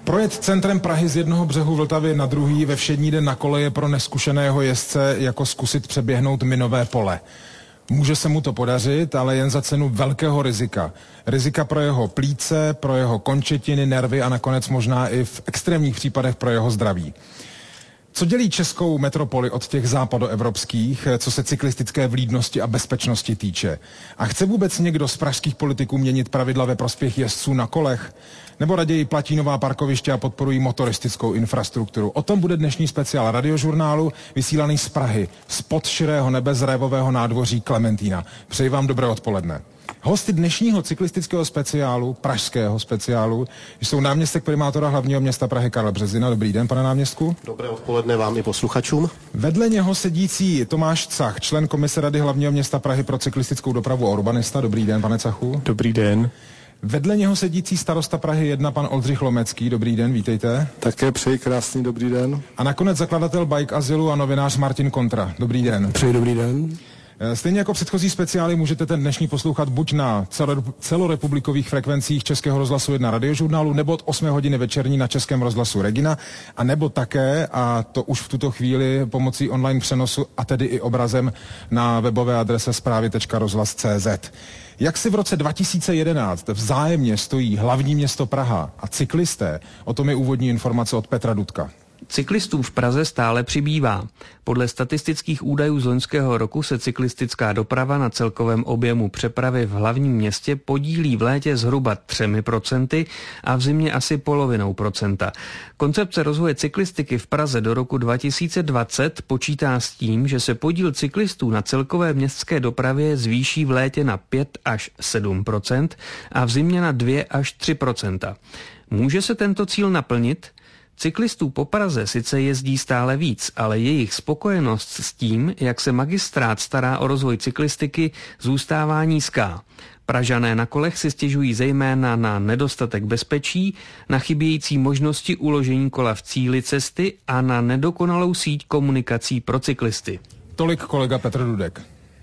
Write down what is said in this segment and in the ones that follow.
Projet centrem Prahy z jednoho břehu Vltavy na druhý ve všední den na kole je pro neskušeného jezdce jako zkusit přeběhnout minové pole. Může se mu to podařit, ale jen za cenu velkého rizika. Rizika pro jeho plíce, pro jeho končetiny, nervy a nakonec možná i v extrémních případech pro jeho zdraví. Co dělí českou metropoli od těch západoevropských, co se cyklistické vlídnosti a bezpečnosti týče? A chce vůbec někdo z pražských politiků měnit pravidla ve prospěch jezdců na kolech? Nebo raději platí nová parkoviště a podporují motoristickou infrastrukturu? O tom bude dnešní speciál radiožurnálu, vysílaný z Prahy, spod širého nebe z révového nádvoří Klementína. Přeji vám dobré odpoledne. Hosty dnešního cyklistického speciálu, pražského speciálu, jsou náměstek primátora hlavního města Prahy Karel Březina. Dobrý den, pane náměstku. Dobré odpoledne vám i posluchačům. Vedle něho sedící Tomáš Cach, člen komise Rady hlavního města Prahy pro cyklistickou dopravu a urbanista. Dobrý den, pane Cachu. Dobrý den. Vedle něho sedící starosta Prahy 1, pan Oldřich Lomecký. Dobrý den, vítejte. Také přeji krásný dobrý den. A nakonec zakladatel Bike Azylu a novinář Martin Kontra. Dobrý den. Přeji dobrý den. Stejně jako předchozí speciály můžete ten dnešní poslouchat buď na celorepublikových frekvencích Českého rozhlasu 1 radiožurnálu, nebo od 8 hodiny večerní na Českém rozhlasu Regina, a nebo také, a to už v tuto chvíli pomocí online přenosu a tedy i obrazem na webové adrese zprávy.rozhlas.cz. Jak si v roce 2011 vzájemně stojí hlavní město Praha a cyklisté, o tom je úvodní informace od Petra Dudka. Cyklistů v Praze stále přibývá. Podle statistických údajů z loňského roku se cyklistická doprava na celkovém objemu přepravy v hlavním městě podílí v létě zhruba 3% a v zimě asi 0,5%. Koncepce rozvoje cyklistiky v Praze do roku 2020 počítá s tím, že se podíl cyklistů na celkové městské dopravě zvýší v létě na 5 až 7% a v zimě na 2 až 3%. Může se tento cíl naplnit? Cyklistů po Praze sice jezdí stále víc, ale jejich spokojenost s tím, jak se magistrát stará o rozvoj cyklistiky, zůstává nízká. Pražané na kolech si stěžují zejména na nedostatek bezpečí, na chybějící možnosti uložení kola v cíli cesty a na nedokonalou síť komunikací pro cyklisty. Tolik kolega Petr Dudek.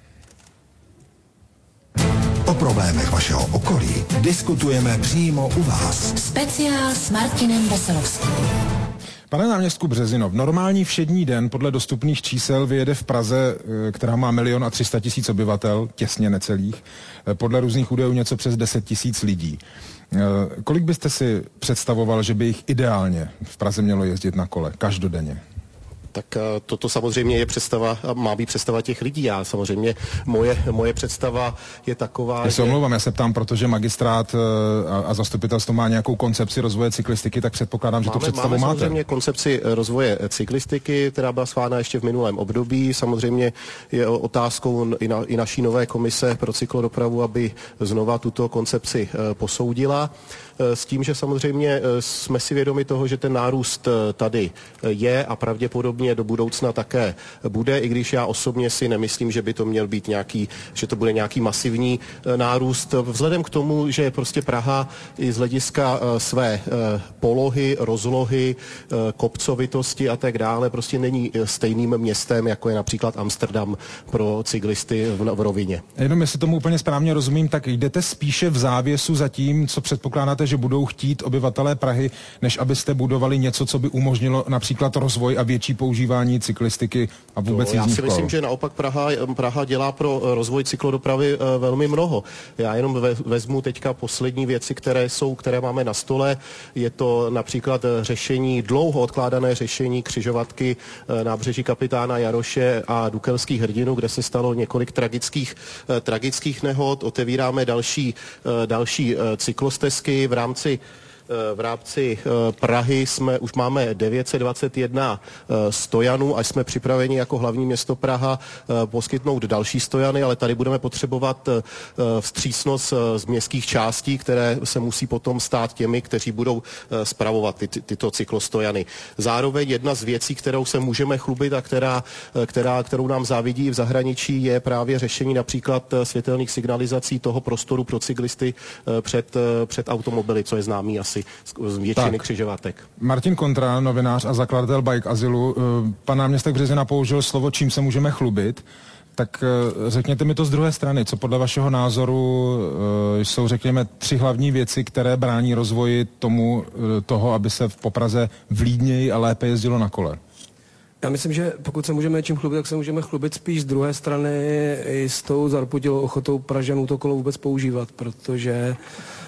O problémech vašeho okolí diskutujeme přímo u vás. Speciál s Martinem Veselovským. Pane náměstku Březino, v normální všední den podle dostupných čísel vyjede v Praze, která má 1 300 000 obyvatel, těsně necelých, podle různých údajů něco přes 10 000 lidí. Kolik byste si představoval, že by jich ideálně v Praze mělo jezdit na kole každodenně? Tak toto samozřejmě je představa, má být představa těch lidí. Já samozřejmě, moje představa je taková, Já se omlouvám, já se ptám, protože magistrát a zastupitelstvo má nějakou koncepci rozvoje cyklistiky, tak předpokládám, že tu představu máte. Máme samozřejmě koncepci rozvoje cyklistiky, která byla schválena ještě v minulém období. Samozřejmě je otázkou i naší nové komise pro cyklodopravu, aby znova tuto koncepci posoudila. S tím, že samozřejmě jsme si vědomi toho, že ten nárůst tady je a pravděpodobně do budoucna také bude, i když já osobně si nemyslím, že by to měl být že to bude nějaký masivní nárůst. Vzhledem k tomu, že prostě Praha i z hlediska své polohy, rozlohy, kopcovitosti a tak dále prostě není stejným městem, jako je například Amsterdam pro cyklisty v rovině. Jenom jestli tomu úplně správně rozumím, tak jdete spíše v závěsu za tím, co předpokládáte, že budou chtít obyvatelé Prahy, než abyste budovali něco, co by umožnilo například rozvoj a větší používání cyklistiky a vůbec jízdních kol. Já si myslím, že naopak Praha dělá pro rozvoj cyklodopravy velmi mnoho. Já jenom vezmu teďka poslední věci, které máme na stole. Je to například dlouho odkládané řešení křižovatky nábřeží Kapitána Jaroše a Dukelských Hrdinů, kde se stalo několik tragických nehod. Otevíráme další cyklostezky. V rámci Prahy už máme 921 stojanů a jsme připraveni jako hlavní město Praha poskytnout další stojany, ale tady budeme potřebovat vstřícnost z městských částí, které se musí potom stát těmi, kteří budou spravovat tyto cyklostojany. Zároveň jedna z věcí, kterou se můžeme chlubit a kterou nám závidí v zahraničí, je právě řešení například světelných signalizací toho prostoru pro cyklisty před automobily, co je známý asi z většiny křižovatek. Martin Kontra, novinář a zakladatel Bike Azylu. Pan náměstek Březina použil slovo, čím se můžeme chlubit. Tak řekněte mi to z druhé strany, co podle vašeho názoru jsou, řekněme, 3 hlavní věci, které brání rozvoji toho, aby se po Praze vlídněji a lépe jezdilo na kole? Já myslím, že pokud se můžeme něčím chlubit, tak se můžeme chlubit spíš z druhé strany i s tou zarputilou ochotou Pražanů to kolo vůbec používat, protože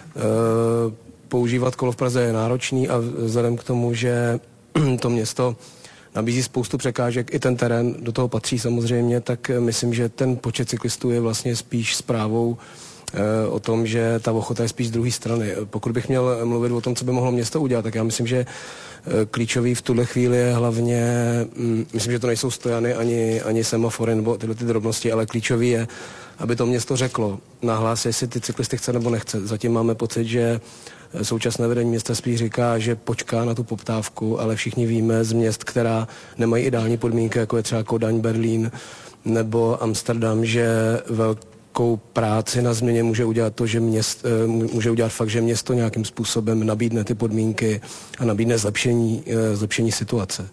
používat kolo v Praze je náročný a vzhledem k tomu, že to město nabízí spoustu překážek, i ten terén do toho patří samozřejmě, tak myslím, že ten počet cyklistů je vlastně spíš zprávou o tom, že ta ochota je spíš z druhé strany. Pokud bych měl mluvit o tom, co by mohlo město udělat, tak já myslím, že klíčový v tuhle chvíli je hlavně, myslím, že to nejsou stojany ani semafory nebo tyhle ty drobnosti, ale klíčový je, aby to město řeklo nahlas, jestli ty cyklisty chce nebo nechce. Zatím máme pocit, že současné vedení města spíš říká, že počká na tu poptávku, ale všichni víme z měst, která nemají ideální podmínky, jako je třeba Kodaň, Berlín nebo Amsterdam, že velkou práci na změně může udělat to, že může udělat fakt, že město nějakým způsobem nabídne ty podmínky a nabídne zlepšení situace.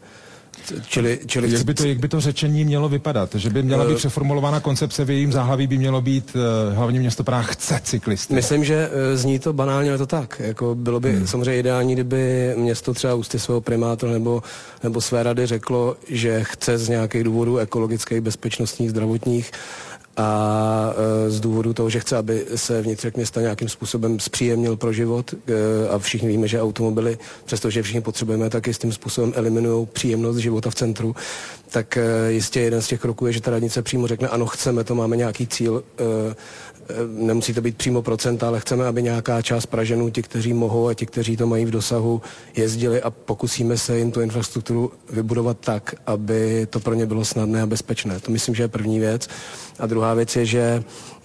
Jak by to řečení mělo vypadat? Že by měla být přeformulována koncepce, v jejím záhlaví by mělo být hlavní město Praha chce cyklisty? Myslím, že zní to banálně, ale to tak. Jako bylo by samozřejmě ideální, kdyby město třeba ústy svého primátora nebo své rady řeklo, že chce z nějakých důvodů ekologických, bezpečnostních, zdravotních a z důvodu toho, že chce, aby se vnitřek města nějakým způsobem zpříjemnil pro život a všichni víme, že automobily, přestože všichni potřebujeme, tak jistým způsobem eliminují příjemnost života v centru, tak jistě jeden z těch kroků je, že ta radnice přímo řekne, ano, chceme to, máme nějaký cíl, nemusí to být přímo procenta, ale chceme, aby nějaká část Pražanů, ti, kteří mohou a ti, kteří to mají v dosahu, jezdili a pokusíme se jim tu infrastrukturu vybudovat tak, aby to pro ně bylo snadné a bezpečné. To myslím, že je první věc. A druhá věc je, že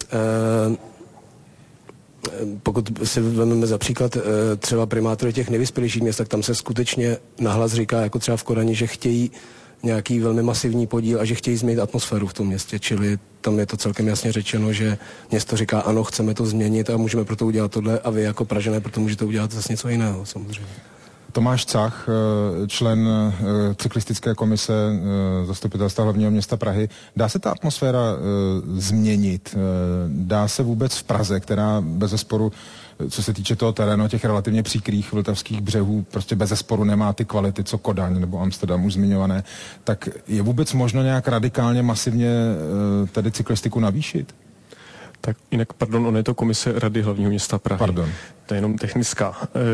pokud si vezmeme za příklad třeba primátory těch nejvyspělejších měst, tak tam se skutečně nahlas říká, jako třeba v Kodani, že chtějí nějaký velmi masivní podíl a že chtějí změnit atmosféru v tom městě, čili tam je to celkem jasně řečeno, že město říká, ano, chceme to změnit a můžeme proto udělat tohle a vy jako Pražané proto můžete udělat zase něco jiného, samozřejmě. Tomáš Cach, člen cyklistické komise zastupitelstva hlavního města Prahy. Dá se ta atmosféra změnit? Dá se vůbec v Praze, která bezesporu, co se týče toho terénu, těch relativně příkrých vltavských břehů, prostě bezesporu nemá ty kvality, co Kodaň nebo Amsterdam už zmiňované, tak je vůbec možno nějak radikálně, masivně tedy cyklistiku navýšit? Tak jinak, pardon, ono je to komise Rady hlavního města Prahy. Pardon. To je jenom technická.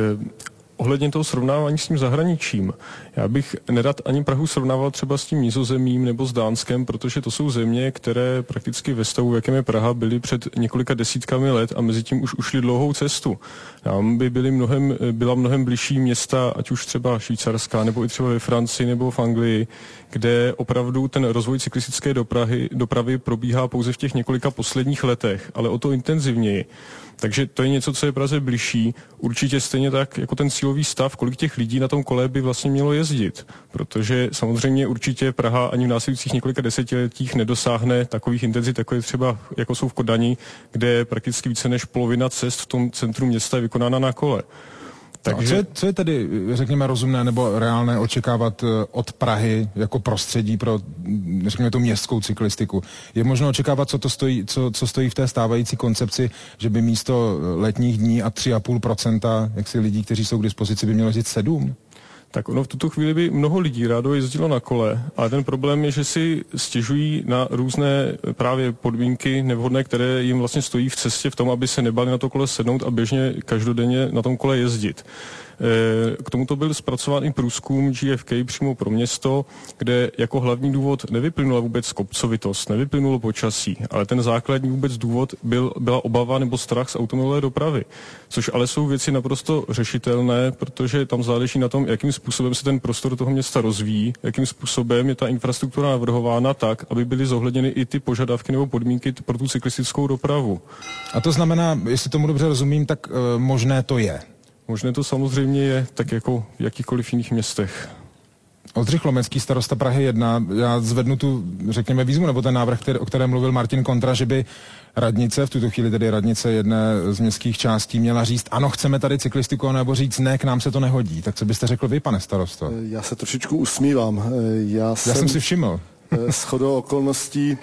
Ohledně toho srovnávání s tím zahraničím, já bych nerad ani Prahu srovnával třeba s tím Nizozemím nebo s Dánskem, protože to jsou země, které prakticky ve stavu, v jakém je Praha, byly před několika desítkami let a mezi tím už ušli dlouhou cestu. Nám by byla mnohem bližší města, ať už třeba švýcarská, nebo i třeba ve Francii nebo v Anglii, kde opravdu ten rozvoj cyklistické dopravy probíhá pouze v těch několika posledních letech, ale o to intenzivněji. Takže to je něco, co je Praze bližší. Určitě stejně tak jako ten cílový stav, kolik těch lidí na tom kole by vlastně mělo jezdit. Protože samozřejmě určitě Praha ani v následujících několika desetiletích nedosáhne takových intenzit, jako jsou v Kodani, kde prakticky více než polovina cest v tom centru města je vykonána na kole. Takže co je tedy, řekněme, rozumné nebo reálné očekávat od Prahy jako prostředí pro, řekněme, tu městskou cyklistiku? Je možno očekávat, co stojí v té stávající koncepci, že by místo letních dní a 3,5% jaksi lidí, kteří jsou k dispozici, by mělo jezdit 7%? Tak ono v tuto chvíli by mnoho lidí rádo jezdilo na kole, ale ten problém je, že si stěžují na různé právě podmínky nevhodné, které jim vlastně stojí v cestě v tom, aby se nebali na to kole sednout a běžně každodenně na tom kole jezdit. K tomuto byl zpracován i průzkum GfK přímo pro město, kde jako hlavní důvod nevyplynula vůbec kopcovitost, nevyplynulo počasí, ale ten základní vůbec důvod byla obava nebo strach z automobilové dopravy, což ale jsou věci naprosto řešitelné, protože tam záleží na tom, jakým způsobem se ten prostor toho města rozvíjí, jakým způsobem je ta infrastruktura navrhována tak, aby byly zohledněny i ty požadavky nebo podmínky pro tu cyklistickou dopravu. A to znamená, jestli tomu dobře rozumím, tak možné to je. Možné to samozřejmě je, tak jako v jakýchkoliv jiných městech. Oldřich Lomecký, starosta Prahy 1, já zvednu tu, řekněme, výzvu, nebo ten návrh, o kterém mluvil Martin Kontra, že by radnice, v tuto chvíli tedy radnice jedné z městských částí, měla říct, ano, chceme tady cyklistiku, nebo říct, ne, k nám se to nehodí. Tak co byste řekl vy, pane starosto? Já se trošičku usmívám. Já jsem si všiml. Shodou okolností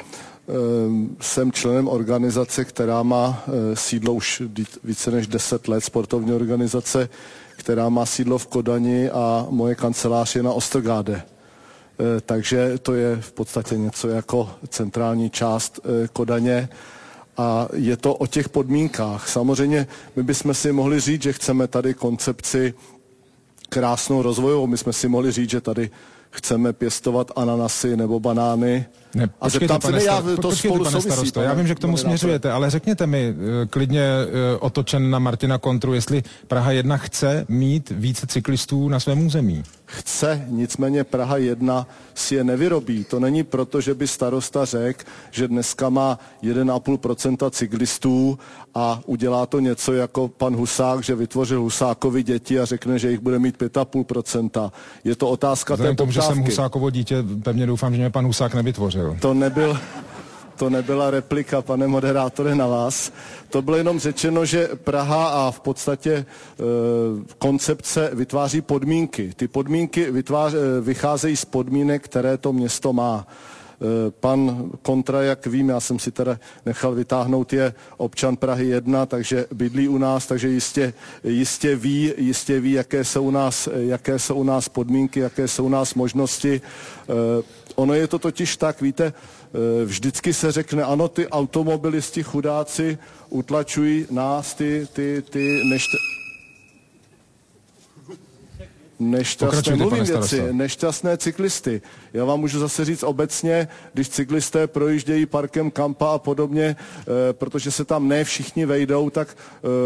Jsem členem organizace, která má sídlo už více než 10 let, sportovní organizace, která má sídlo v Kodani a moje kancelář je na Ostergáde. Takže to je v podstatě něco jako centrální část Kodaně a je to o těch podmínkách. Samozřejmě my bychom si mohli říct, že chceme tady koncepci krásnou rozvojovou, my jsme si mohli říct, že tady chceme pěstovat ananasy nebo banány. Ne, počkejte, pane starosto, já vím, že k tomu směřujete, ale řekněte mi klidně otočen na Martina Kontru, jestli Praha 1 chce mít více cyklistů na svém území. Chce, nicméně Praha 1 si je nevyrobí. To není proto, že by starosta řekl, že dneska má 1,5% cyklistů a udělá to něco jako pan Husák, že vytvořil Husákovi děti a řekne, že jich bude mít 5,5%. Je to otázka té poptávky. Že jsem Husákovo dítě, pevně doufám, že mě pan Husák nevytvořil. To nebyla replika, pane moderátore, na vás. To bylo jenom řečeno, že Praha a v podstatě koncepce vytváří podmínky. Ty podmínky vycházejí z podmínek, které to město má. Pan Kontra, jak vím, já jsem si teda nechal vytáhnout, je občan Prahy 1, takže bydlí u nás, takže jistě ví, jaké jsou u nás podmínky, jaké jsou u nás možnosti. Ono je to totiž tak, víte, vždycky se řekne, ano, ty automobilisti chudáci utlačují nás, ty nešťastné cyklisty. Já vám můžu zase říct obecně, když cyklisté projíždějí parkem Kampa a podobně, protože se tam ne všichni vejdou, tak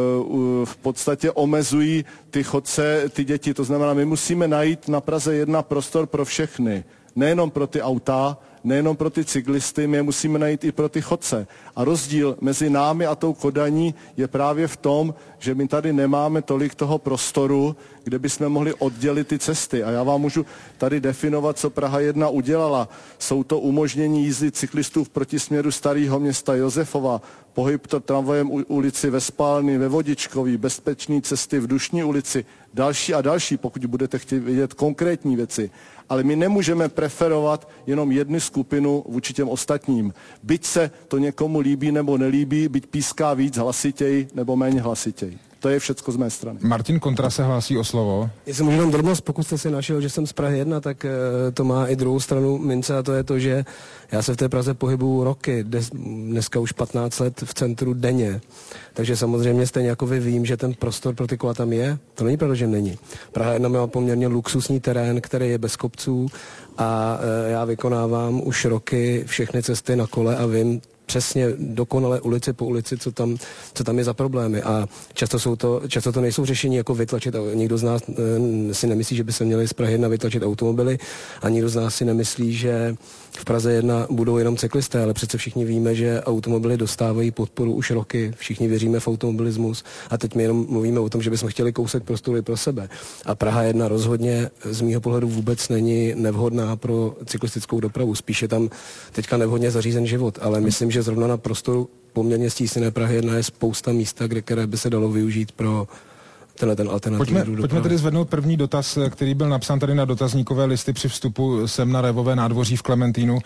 v podstatě omezují ty chodce, ty děti. To znamená, my musíme najít na Praze 1 prostor pro všechny. Nejenom pro ty auta, nejenom pro ty cyklisty, my je musíme najít i pro ty chodce. A rozdíl mezi námi a tou Kodaní je právě v tom, že my tady nemáme tolik toho prostoru, kde bychom mohli oddělit ty cesty. A já vám můžu tady definovat, co Praha 1 udělala. Jsou to umožnění jízdy cyklistů v protisměru Starého Města Josefova, pohyb tramvajem ulici ve Spálny, ve Vodičkový, bezpečné cesty v Dušní ulici, další a další, pokud budete chtít vidět konkrétní věci. Ale my nemůžeme preferovat jenom jednu skupinu vůči těm ostatním. Byť se to někomu líbí nebo nelíbí, byť píská víc hlasitěji nebo méně hlasitěji. To je všecko z mé strany. Martin Kontra se hlásí o slovo. Jestli můžu jenom drobnost, pokud jste si našel, že jsem z Prahy 1, tak to má i druhou stranu mince a to je to, že já se v té Praze pohybuju roky, dneska už 15 let v centru denně. Takže samozřejmě stejně jako vy vím, že ten prostor pro ty kola tam je. To není pravda, že není. Praha 1 má poměrně luxusní terén, který je bez kopců a já vykonávám už roky všechny cesty na kole a vím přesně dokonale ulici po ulici, co tam je za problémy. A často to nejsou řešení jako vytlačit. Nikdo z nás si nemyslí, že by se měli z Prahy 1 vytlačit automobily a nikdo z nás si nemyslí, že v Praze 1 budou jenom cyklisté, ale přece všichni víme, že automobily dostávají podporu už roky. Všichni věříme v automobilismus a teď my jenom mluvíme o tom, že bychom chtěli kousek prostoru pro sebe. A Praha 1 rozhodně z mýho pohledu vůbec není nevhodná pro cyklistickou dopravu. Spíše tam teďka nevhodně zařízen život, ale myslím, že zrovna na prostoru poměrně stísněné Prahy 1 je spousta místa, které by se dalo využít pro ten alternativní Pojďme tedy zvednout první dotaz, který byl napsán tady na dotazníkové listy při vstupu sem na Révové nádvoří v Klementínu.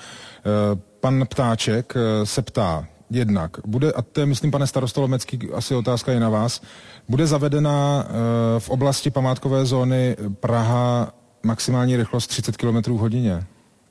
Pan Ptáček se ptá jednak, a to je, myslím, pane starosto Lomecký, asi otázka je na vás, bude zavedena v oblasti památkové zóny Praha maximální rychlost 30 km hodině?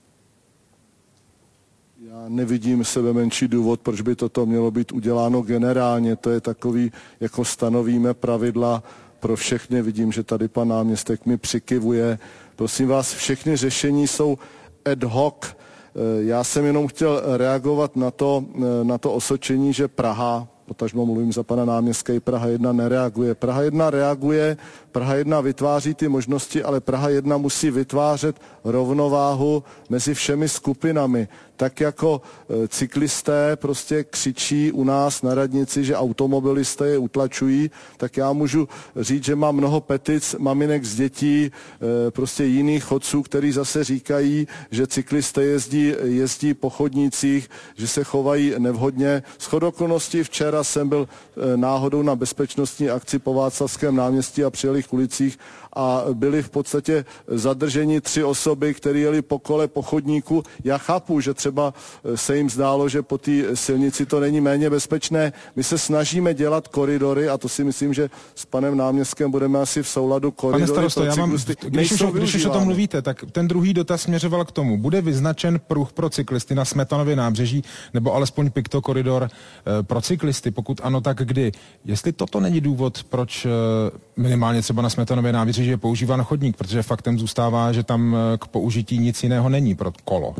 Nevidím sebe menší důvod, proč by toto mělo být uděláno generálně. To je takový, jako stanovíme pravidla pro všechny. Vidím, že tady pan náměstek mi přikivuje. Prosím vás, všechny řešení jsou ad hoc. Já jsem jenom chtěl reagovat na to osočení, že Praha, potažmo mluvím za pana náměstka, i Praha 1 nereaguje. Praha 1 reaguje, Praha 1 vytváří ty možnosti, ale Praha 1 musí vytvářet rovnováhu mezi všemi skupinami. Tak jako cyklisté prostě křičí u nás na radnici, že automobilisté je utlačují, tak já můžu říct, že mám mnoho petic maminek z dětí, prostě jiných chodců, kteří zase říkají, že cyklisté jezdí po chodnících, že se chovají nevhodně. Shodou okolností včera Včera jsem byl náhodou na bezpečnostní akci po Václavském náměstí a přijelých ulicích a byli v podstatě zadrženi 3 osoby, které jeli po kole po chodníku. Já chápu, že třeba se jim zdálo, že po té silnici to není méně bezpečné. My se snažíme dělat koridory a to si myslím, že s panem náměstkem budeme asi v souladu koridory. Pane starosto, já mám, když už o tom mluvíte, tak ten druhý dotaz směřoval k tomu. Bude vyznačen pruh pro cyklisty na Smetanově nábřeží nebo alespoň piktokoridor pro cyklisty? Pokud ano, tak kdy? Jestli toto není důvod, proč minimálně třeba na Smetanově nábřeží je používán chodník, protože faktem zůstává, že tam k použití nic jiného není pro kolo.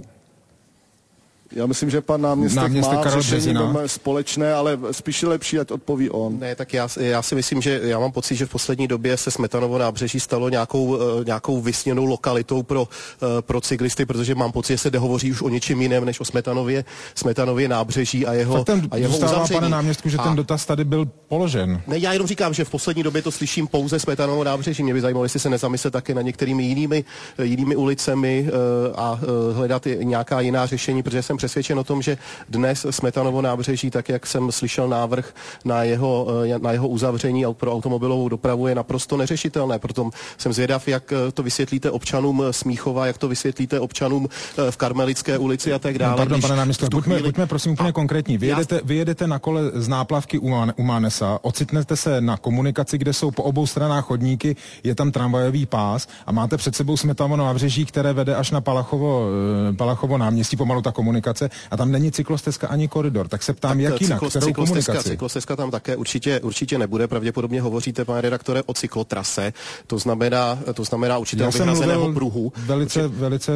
Já myslím, že pan náměstek má řešení společné, ale spíš lepší, ať odpoví on. Ne, tak já si myslím, že já mám pocit, že v poslední době se Smetanovo nábřeží stalo nějakou vysněnou lokalitou pro cyklisty, protože mám pocit, že se hovoří už o něčem jiném než o Smetanově nábřeží a jeho uzavření. Pane náměstku, že ten dotaz tady byl položen. Ne, já jenom říkám, že v poslední době to slyším pouze Smetanovo nábřeží. Mě by zajímalo, jestli se nezamyslet také na některými jinými ulicemi a hledat nějaká jiná řešení, protože jsem přesvědčen o tom, že dnes Smetanovo nábřeží, tak jak jsem slyšel návrh na jeho uzavření pro automobilovou dopravu, je naprosto neřešitelné. Proto jsem zvědav, jak to vysvětlíte občanům Smíchova, jak to vysvětlíte občanům v Karmelické ulici a tak dále. Pardon, pane náměstku, buďme prosím úplně konkrétní. Vyjedete na kole z náplavky u Mánesa, ocitnete se na komunikaci, kde jsou po obou stranách chodníky, je tam tramvajový pás a máte před sebou Smetanovo nábřeží, které vede až na Palachovo náměstí, pomalu ta komunikace, a tam není cyklostezka ani koridor. Tak se ptám, jak jinak, kterou komunikaci? Cyklostezka tam také určitě nebude. Pravděpodobně hovoříte, pane redaktore, o cyklotrase. To znamená určitého vyhrazeného pruhu. Velice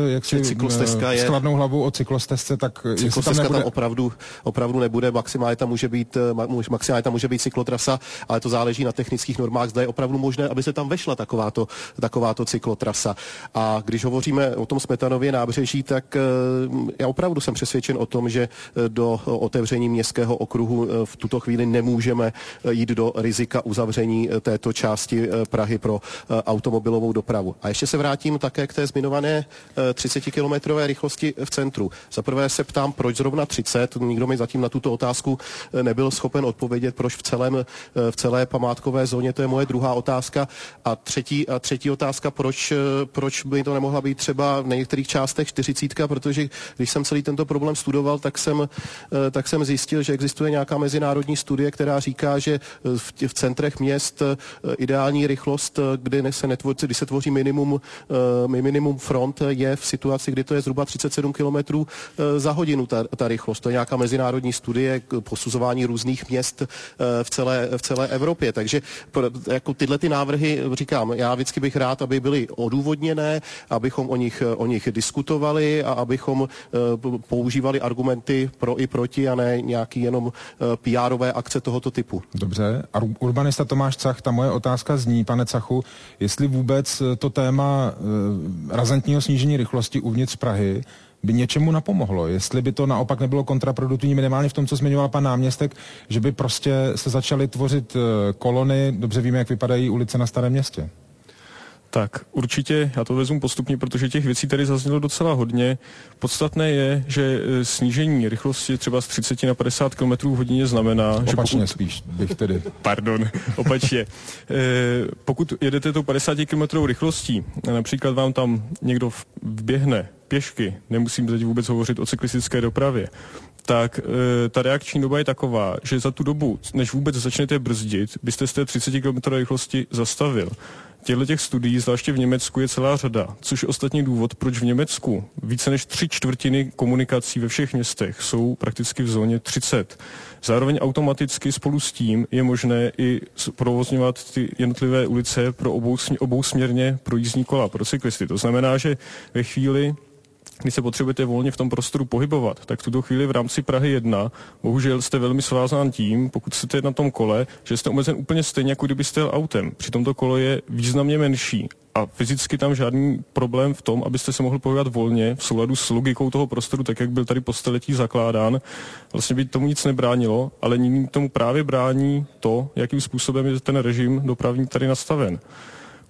s chladnou hlavou o cyklostezce, tak cyklostezka tam opravdu nebude. Maximálně tam může být cyklotrasa, ale to záleží na technických normách. Zda je opravdu možné, aby se tam vešla takováto cyklotrasa. A když hovoříme o tom Smetanově nábřeží, tak já opravdu jsem přesvědčen o tom, že do otevření městského okruhu v tuto chvíli nemůžeme jít do rizika uzavření této části Prahy pro automobilovou dopravu. A ještě se vrátím také k té zmiňované 30-kilometrové rychlosti v centru. Za prvé se ptám, proč zrovna 30. Nikdo mi zatím na tuto otázku nebyl schopen odpovědět, proč v celé památkové zóně. To je moje druhá otázka. A třetí otázka, proč by to nemohla být třeba v některých částech 40, protože když jsem celý tento problém studoval, tak jsem zjistil, že existuje nějaká mezinárodní studie, která říká, že v centrech měst ideální rychlost, kdy se tvoří minimum front, je v situaci, kdy to je zhruba 37 km za hodinu ta rychlost. To je nějaká mezinárodní studie k posuzování různých měst v celé Evropě. Takže jako tyhle ty návrhy, říkám, já vždycky bych rád, aby byly odůvodněné, abychom o nich diskutovali a abychom používali argumenty pro i proti a ne nějaký jenom PR-ové akce tohoto typu. Dobře. A urbanista Tomáš Cach, ta moje otázka zní, pane Cachu, jestli vůbec to téma razantního snížení rychlosti uvnitř Prahy by něčemu napomohlo. Jestli by to naopak nebylo kontraproduktivní minimálně v tom, co zmiňoval pan náměstek, že by prostě se začaly tvořit kolony, dobře víme, jak vypadají ulice na Starém Městě. Tak určitě, já to vezmu postupně, protože těch věcí tady zaznělo docela hodně. Podstatné je, že snížení rychlosti třeba z 30 na 50 km hodině znamená, opačně spíš bych tedy. Pardon, opačně. Pokud jedete tou 50 km rychlostí, například vám tam někdo vběhne pěšky, nemusím teď vůbec hovořit o cyklistické dopravě, tak ta reakční doba je taková, že za tu dobu, než vůbec začnete brzdit, byste z té 30 km rychlosti zastavil. Těch studií, zvláště v Německu, je celá řada, což je ostatní důvod, proč v Německu více než 3/4 komunikací ve všech městech jsou prakticky v zóně 30. Zároveň automaticky spolu s tím je možné i provozňovat ty jednotlivé ulice pro obousměrně pro jízdní kola, pro cyklisty. To znamená, že ve chvíli, když se potřebujete volně v tom prostoru pohybovat, tak v tuto chvíli v rámci Prahy 1 bohužel jste velmi svázán tím, pokud jste na tom kole, že jste omezen úplně stejně, jako kdybyste jel autem. Přitom to kolo je významně menší a fyzicky tam žádný problém v tom, abyste se mohli pohybovat volně v souladu s logikou toho prostoru, tak jak byl tady po staletí zakládán. Vlastně by tomu nic nebránilo, ale nyní tomu právě brání to, jakým způsobem je ten režim dopravní tady nastaven.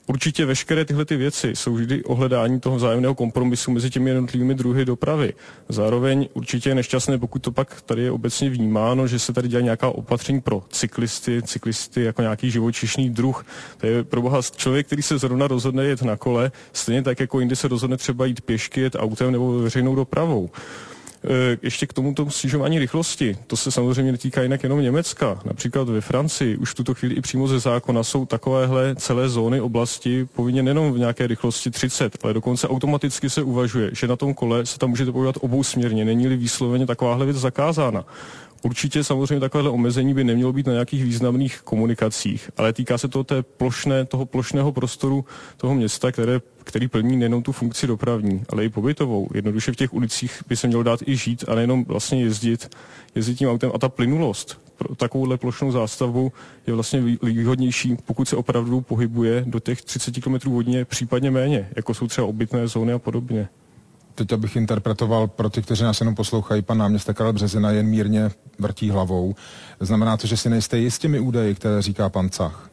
Určitě veškeré tyhle ty věci jsou vždy ohledání toho vzájemného kompromisu mezi těmi jednotlivými druhy dopravy. Zároveň určitě je nešťastné, pokud to pak tady je obecně vnímáno, že se tady dělá nějaká opatření pro cyklisty jako nějaký živočišný druh. To je proboha člověk, který se zrovna rozhodne jet na kole, stejně tak jako jindy se rozhodne třeba jít pěšky, jet autem nebo veřejnou dopravou. Ještě k tomuto snižování rychlosti, to se samozřejmě netýká jinak jenom Německa. Například ve Francii už v tuto chvíli i přímo ze zákona jsou takovéhle celé zóny oblasti povinně nejenom v nějaké rychlosti 30, ale dokonce automaticky se uvažuje, že na tom kole se tam můžete pohybovat obousměrně, není-li výsloveně takováhle věc zakázána. Určitě samozřejmě takovéhle omezení by nemělo být na nějakých významných komunikacích, ale týká se toho plošného prostoru toho města, který plní nejenom tu funkci dopravní, ale i pobytovou. Jednoduše v těch ulicích by se mělo dát i žít a nejenom vlastně jezdit tím autem. A ta plynulost pro takovouhle plošnou zástavbu je vlastně výhodnější, pokud se opravdu pohybuje do těch 30 km hodině, případně méně, jako jsou třeba obytné zóny a podobně. Teď abych interpretoval pro ty, kteří nás jenom poslouchají, pan náměstek Karel Březina jen mírně vrtí hlavou. Znamená to, že si nejste jist těmi údaji, které říká pan Cach?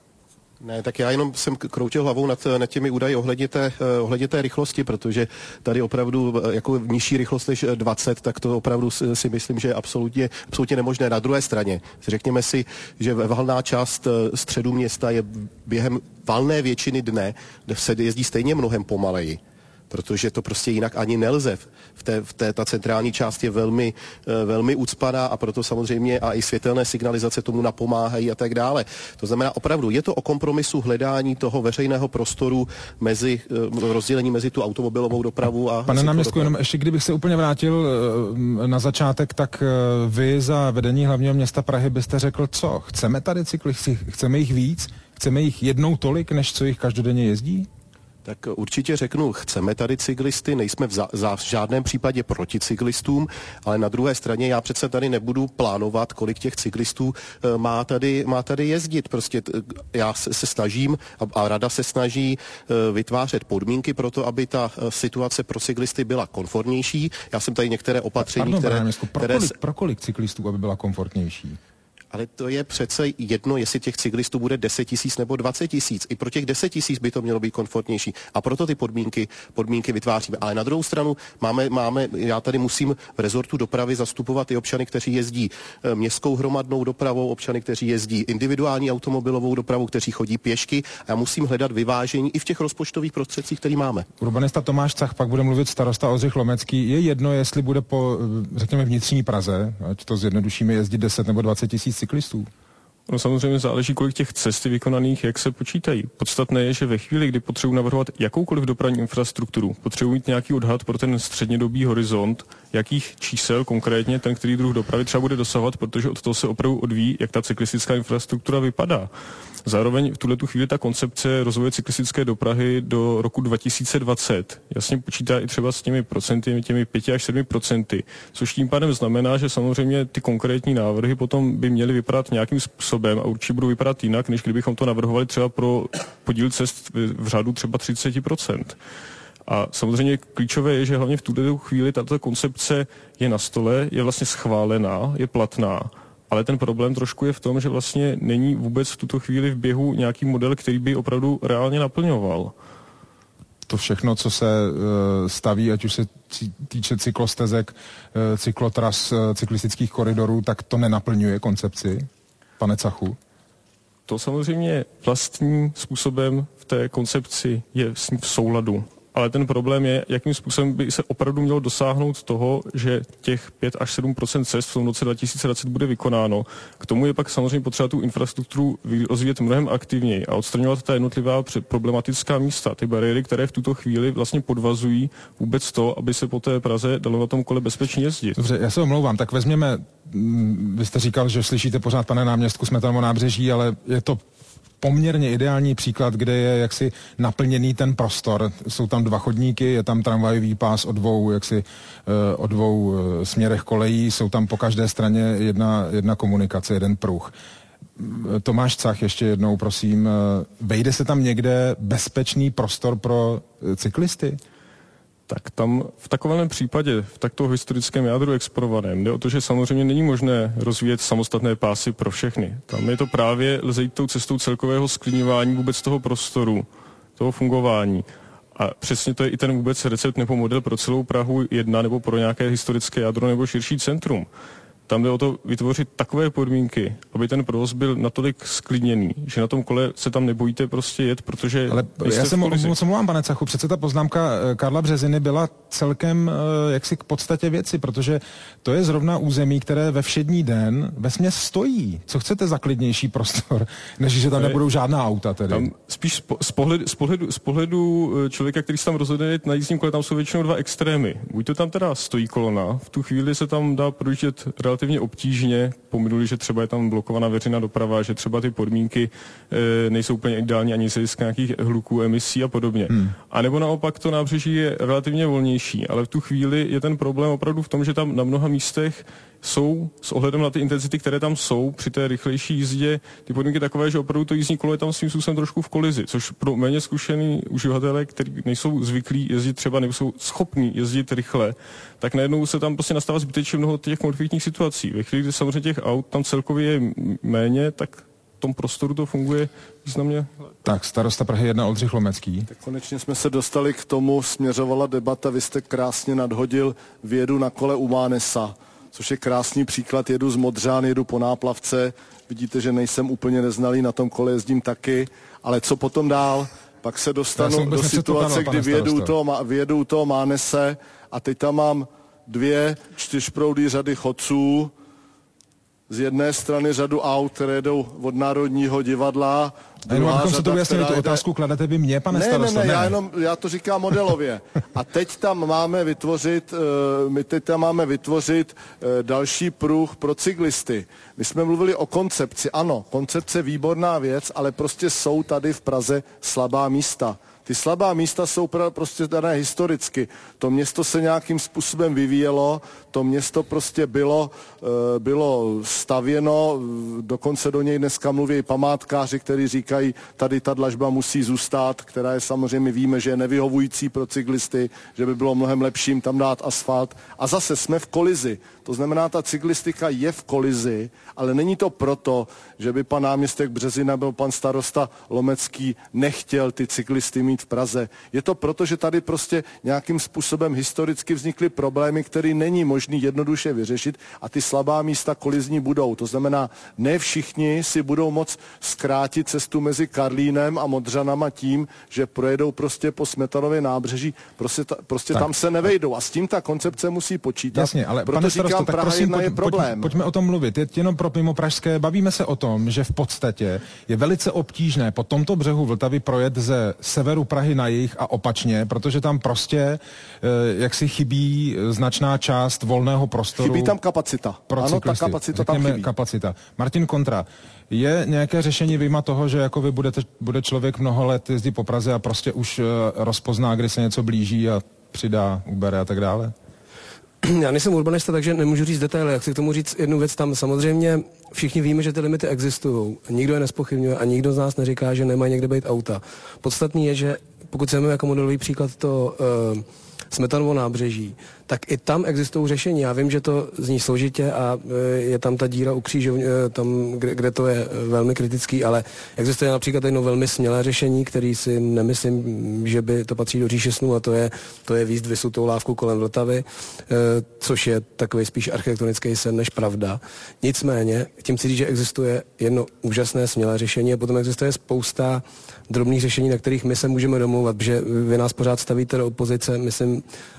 Ne, tak já jenom jsem kroutil hlavou nad těmi údaji ohledně té rychlosti, protože tady opravdu jako nižší rychlost než 20, tak to opravdu si myslím, že je absolutně nemožné. Na druhé straně, řekněme si, že valná část středu města je během valné většiny dne, kde se jezdí stejně mnohem pomaleji, protože to prostě jinak ani nelze. Ta centrální část je velmi ucpaná a proto samozřejmě a i světelné signalizace tomu napomáhají a tak dále. To znamená opravdu, je to o kompromisu hledání toho veřejného prostoru rozdělení mezi tu automobilovou dopravu a... Pane náměstku, jenom ještě kdybych se úplně vrátil na začátek, tak vy za vedení hlavního města Prahy byste řekl co? Chceme tady cyklisty? Chceme jich víc? Chceme jich jednou tolik, než co jich každodenně jezdí? Tak určitě řeknu, chceme tady cyklisty, nejsme v žádném případě proti cyklistům, ale na druhé straně já přece tady nebudu plánovat, kolik těch cyklistů má tady jezdit. Prostě já se snažím a rada se snaží vytvářet podmínky pro to, aby ta situace pro cyklisty byla komfortnější. Já jsem tady některé opatření, pro kolik cyklistů, aby byla komfortnější? Ale to je přece jedno, jestli těch cyklistů bude 10 000 nebo 20 000. I pro těch 10 000 by to mělo být komfortnější. A proto ty podmínky vytváříme. Ale na druhou stranu já tady musím v rezortu dopravy zastupovat i občany, kteří jezdí městskou hromadnou dopravou, občany, kteří jezdí individuální automobilovou dopravou, kteří chodí pěšky. A já musím hledat vyvážení i v těch rozpočtových prostředcích, které máme. Urbanista Tomáš Cach, pak bude mluvit starosta Oldřich Lomecký. Je jedno, jestli bude po, řekněme, vnitřní Praze, ať to zjednodušíme, jezdit 10 nebo 20 000 cyklistů. No samozřejmě záleží, kolik těch cest vykonaných, jak se počítají. Podstatné je, že ve chvíli, kdy potřebuji navrhovat jakoukoliv dopravní infrastrukturu, potřebuji mít nějaký odhad pro ten střednědobý horizont, jakých čísel konkrétně ten který druh dopravy třeba bude dosahovat, protože od toho se opravdu odvíjí, jak ta cyklistická infrastruktura vypadá. Zároveň v tuhletu chvíli ta koncepce rozvoje cyklistické dopravy do roku 2020 jasně počítá i třeba s těmi procenty, těmi 5 až 7%, což tím pádem znamená, že samozřejmě ty konkrétní návrhy potom by měly vypadat nějakým způsobem a určitě budou vypadat jinak, než kdybychom to navrhovali třeba pro podíl cest v řádu třeba 30%. A samozřejmě klíčové je, že hlavně v tuto chvíli tato koncepce je na stole, je vlastně schválená, je platná. Ale ten problém trošku je v tom, že vlastně není vůbec v tuto chvíli v běhu nějaký model, který by opravdu reálně naplňoval. To všechno, co se staví, ať už se týče cyklostezek, cyklotras, cyklistických koridorů, tak to nenaplňuje koncepci, pane Cachu? To samozřejmě vlastním způsobem v té koncepci je v souladu. Ale ten problém je, jakým způsobem by se opravdu mělo dosáhnout toho, že těch 5 až 7% cest v tom roce 2020 bude vykonáno. K tomu je pak samozřejmě potřeba tu infrastrukturu rozvíjet mnohem aktivněji a odstraňovat ta jednotlivá problematická místa, ty bariéry, které v tuto chvíli vlastně podvazují vůbec to, aby se po té Praze dalo na tom kole bezpečně jezdit. Dobře, já se omlouvám, tak vezměme, vy jste říkal, že slyšíte pořád, pane náměstku, Smetanovo nábřeží, ale je to poměrně ideální příklad, kde je jaksi naplněný ten prostor. Jsou tam 2 chodníky, je tam tramvajový pás o dvou směrech kolejí, jsou tam po každé straně jedna komunikace, jeden pruh. Tomáš Cach, ještě jednou, prosím, vejde se tam někde bezpečný prostor pro cyklisty? Tak tam v takovém případě, v takto historickém jádru explorovaném, jde o to, že samozřejmě není možné rozvíjet samostatné pásy pro všechny. Tam je to právě, lze jít tou cestou celkového skliňování vůbec toho prostoru toho fungování. A přesně to je i ten vůbec recept nebo model pro celou Prahu 1 nebo pro nějaké historické jádro nebo širší centrum. Tam jde o to vytvořit takové podmínky, aby ten provoz byl natolik sklidněný, že na tom kole se tam nebojíte prostě jet, protože... Ale já se moc omlouvám, pane Cachu, přece ta poznámka Karla Březiny byla celkem jaksi k podstatě věci, protože to je zrovna území, které ve všední den vesměs stojí. Co chcete za klidnější prostor, než že tam nebudou žádná auta tedy? Tam spíš z pohledu člověka, který se tam rozhodne na jízdním kole, tam jsou většinou dva extrémy. Buď to tam teda stojí kolona, v tu chvíli se tam dá projíždět relativně obtížně, pominuli, že třeba je tam blokovaná veřejná doprava, že třeba ty podmínky nejsou úplně ideální ani z hlediska nějakých hluků, emisí a podobně. A nebo naopak to nábřeží je relativně volnější, ale v tu chvíli je ten problém opravdu v tom, že tam na mnoha místech jsou s ohledem na ty intenzity, které tam jsou při té rychlejší jízdě, ty podmínky takové, že opravdu to jízdní kolo je tam svým způsobem trošku v kolizi, což pro méně zkušený uživatele, kteří nejsou zvyklí jezdit třeba, nebo jsou schopní jezdit rychle, tak najednou se tam prostě nastává zbytečně mnoho těch konfliktních situací. Ve chvíli, kdy samozřejmě těch aut tam celkově je méně, tak v tom prostoru to funguje významně. Tak, starosta Prahy 1 Oldřich Lomecký. Tak konečně jsme se dostali k tomu, směřovala debata, vy jste krásně nadhodil vědu na kole u Mánesa, což je krásný příklad, jedu z Modřán, jedu po Náplavce, vidíte, že nejsem úplně neznalý, na tom kole jezdím taky, ale co potom dál? Pak se dostanu do situace, kdy vyjedu toho Mánese a teď tam mám 2 čtyřproudý řady chodců, z jedné strany řadu aut, které jdou od Národního divadla. Abychom se to vyjasnili, tu otázku kladete vy mě, pane starosto? Ne, já to říkám modelově. A teď tam máme vytvořit, další pruh pro cyklisty. My jsme mluvili o koncepci. Ano, koncepce je výborná věc, ale prostě jsou tady v Praze slabá místa. Ty slabá místa jsou prostě dané historicky. To město se nějakým způsobem vyvíjelo, to město prostě bylo stavěno, dokonce do něj dneska mluví památkáři, kteří říkají, tady ta dlažba musí zůstat, která je samozřejmě, víme, že je nevyhovující pro cyklisty, že by bylo mnohem lepším tam dát asfalt. A zase jsme v kolizi. To znamená, ta cyklistika je v kolizi, ale není to proto, že by pan náměstek Březina nebo pan starosta Lomecký nechtěl ty cyklisty mít v Praze. Je to proto, že tady prostě nějakým způsobem historicky vznikly problémy, které není možný jednoduše vyřešit a ty slabá místa kolizní budou. To znamená, ne všichni si budou moct zkrátit cestu mezi Karlínem a Modřanama tím, že projedou prostě po Smetanově nábřeží, prostě tam se nevejdou a s tím ta koncepce musí počítat. Jasně, ale proto říkám, Praha 1 je problém. Pojďme o tom mluvit. Je jenom pro mimopražské, bavíme se o tom, že v podstatě je velice obtížné po tomto břehu Vltavy projet ze severu Prahy na jih a opačně, protože tam prostě jaksi chybí značná část volného prostoru. Chybí tam kapacita. Ano, ta kapacita tam chybí. Kapacita. Martin Kontra, je nějaké řešení vyjma toho, že jako vy bude člověk mnoho let jezdit po Praze a prostě už rozpozná, kdy se něco blíží a přidá, ubere a tak dále? Já nejsem urbanista, takže nemůžu říct detaily. Jak si k tomu říct jednu věc, tam samozřejmě všichni víme, že ty limity existují. Nikdo je nezpochybňuje a nikdo z nás neříká, že nemají někde být auta. Podstatný je, že pokud chceme jako modelový příklad to Smetanovo nábřeží, tak i tam existují řešení. Já vím, že to zní složitě a je tam ta díra u křížovny, tam, kde to je velmi kritický, ale existuje například jedno velmi smělé řešení, který si nemyslím, že by to patří do říše snů, a to je výjezd vysutou lávku kolem Vltavy, což je takový spíš architektonický sen než pravda. Nicméně, tím si říct, že existuje jedno úžasné smělé řešení a potom existuje spousta drobných řešení, na kterých my se můžeme domlouvat, protože vy nás pořád stavíte do opozice, myslím,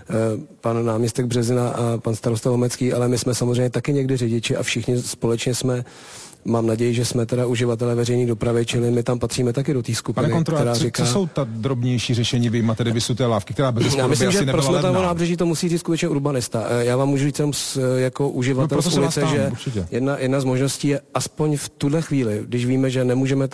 pan náměstek Březina a pan starosta Lomecký, ale my jsme samozřejmě taky někdy řidiči a všichni společně jsme, mám naději, že jsme teda uživatelé veřejné dopravy, čili my tam patříme taky do té skupiny, která říká... Co jsou ta drobnější řešení vyjma tedy vysuté lávky, která bez já myslím, že pro Smetanovou nábřeží to musí říct skutečně urbanista. Já vám můžu říct jenom jako uživatel z ulice, že jedna z možností je aspoň v tuhle chvíli, když víme, že nemůžeme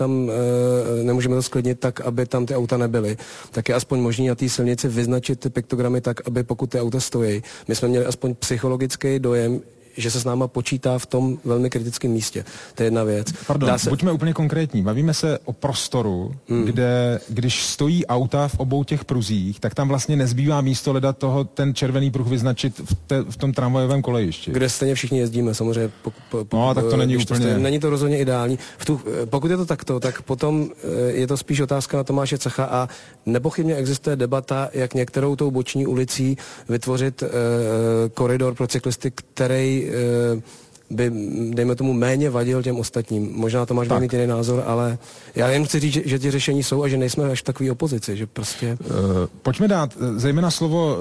to sklidnit tak, aby tam ty auta nebyly, tak je aspoň možný na té silnici vyznačit ty piktogramy tak, aby pokud ty auta stojí, my jsme měli aspoň psychologický dojem, že se s náma počítá v tom velmi kritickém místě. To je jedna věc. Pardon, buďme úplně konkrétní. Bavíme se o prostoru, kde, když stojí auta v obou těch pruzích, tak tam vlastně nezbývá místo hledat ten červený pruh vyznačit v tom tramvajovém kolejišti. Kde stejně všichni jezdíme, samozřejmě. No, tak to není úplně... Není to rozhodně ideální. Pokud je to takto, tak potom je to spíš otázka na Tomáše Cacha a nepochybně existuje debata, jak některou tou boční ulicí vytvořit koridor pro cyklisty, který by, dejme tomu, méně vadil těm ostatním. Možná Tomáš bude mít jiný názor, ale já jen chci říct, že ty řešení jsou a že nejsme až v takové opozici, že prostě... Pojďme dát zejména slovo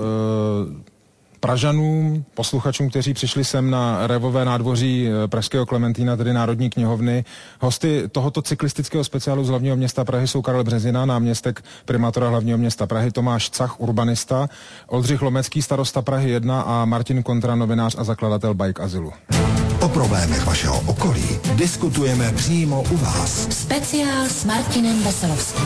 Pražanům, posluchačům, kteří přišli sem na Révové nádvoří pražského Klementína, tedy Národní knihovny. Hosty tohoto cyklistického speciálu z hlavního města Prahy jsou Karel Březina, náměstek primátora hlavního města Prahy, Tomáš Cach, urbanista, Oldřich Lomecký, starosta Prahy 1 a Martin Kontra, novinář a zakladatel Bike Azylu. O problémech vašeho okolí diskutujeme přímo u vás. Speciál s Martinem Veselovským.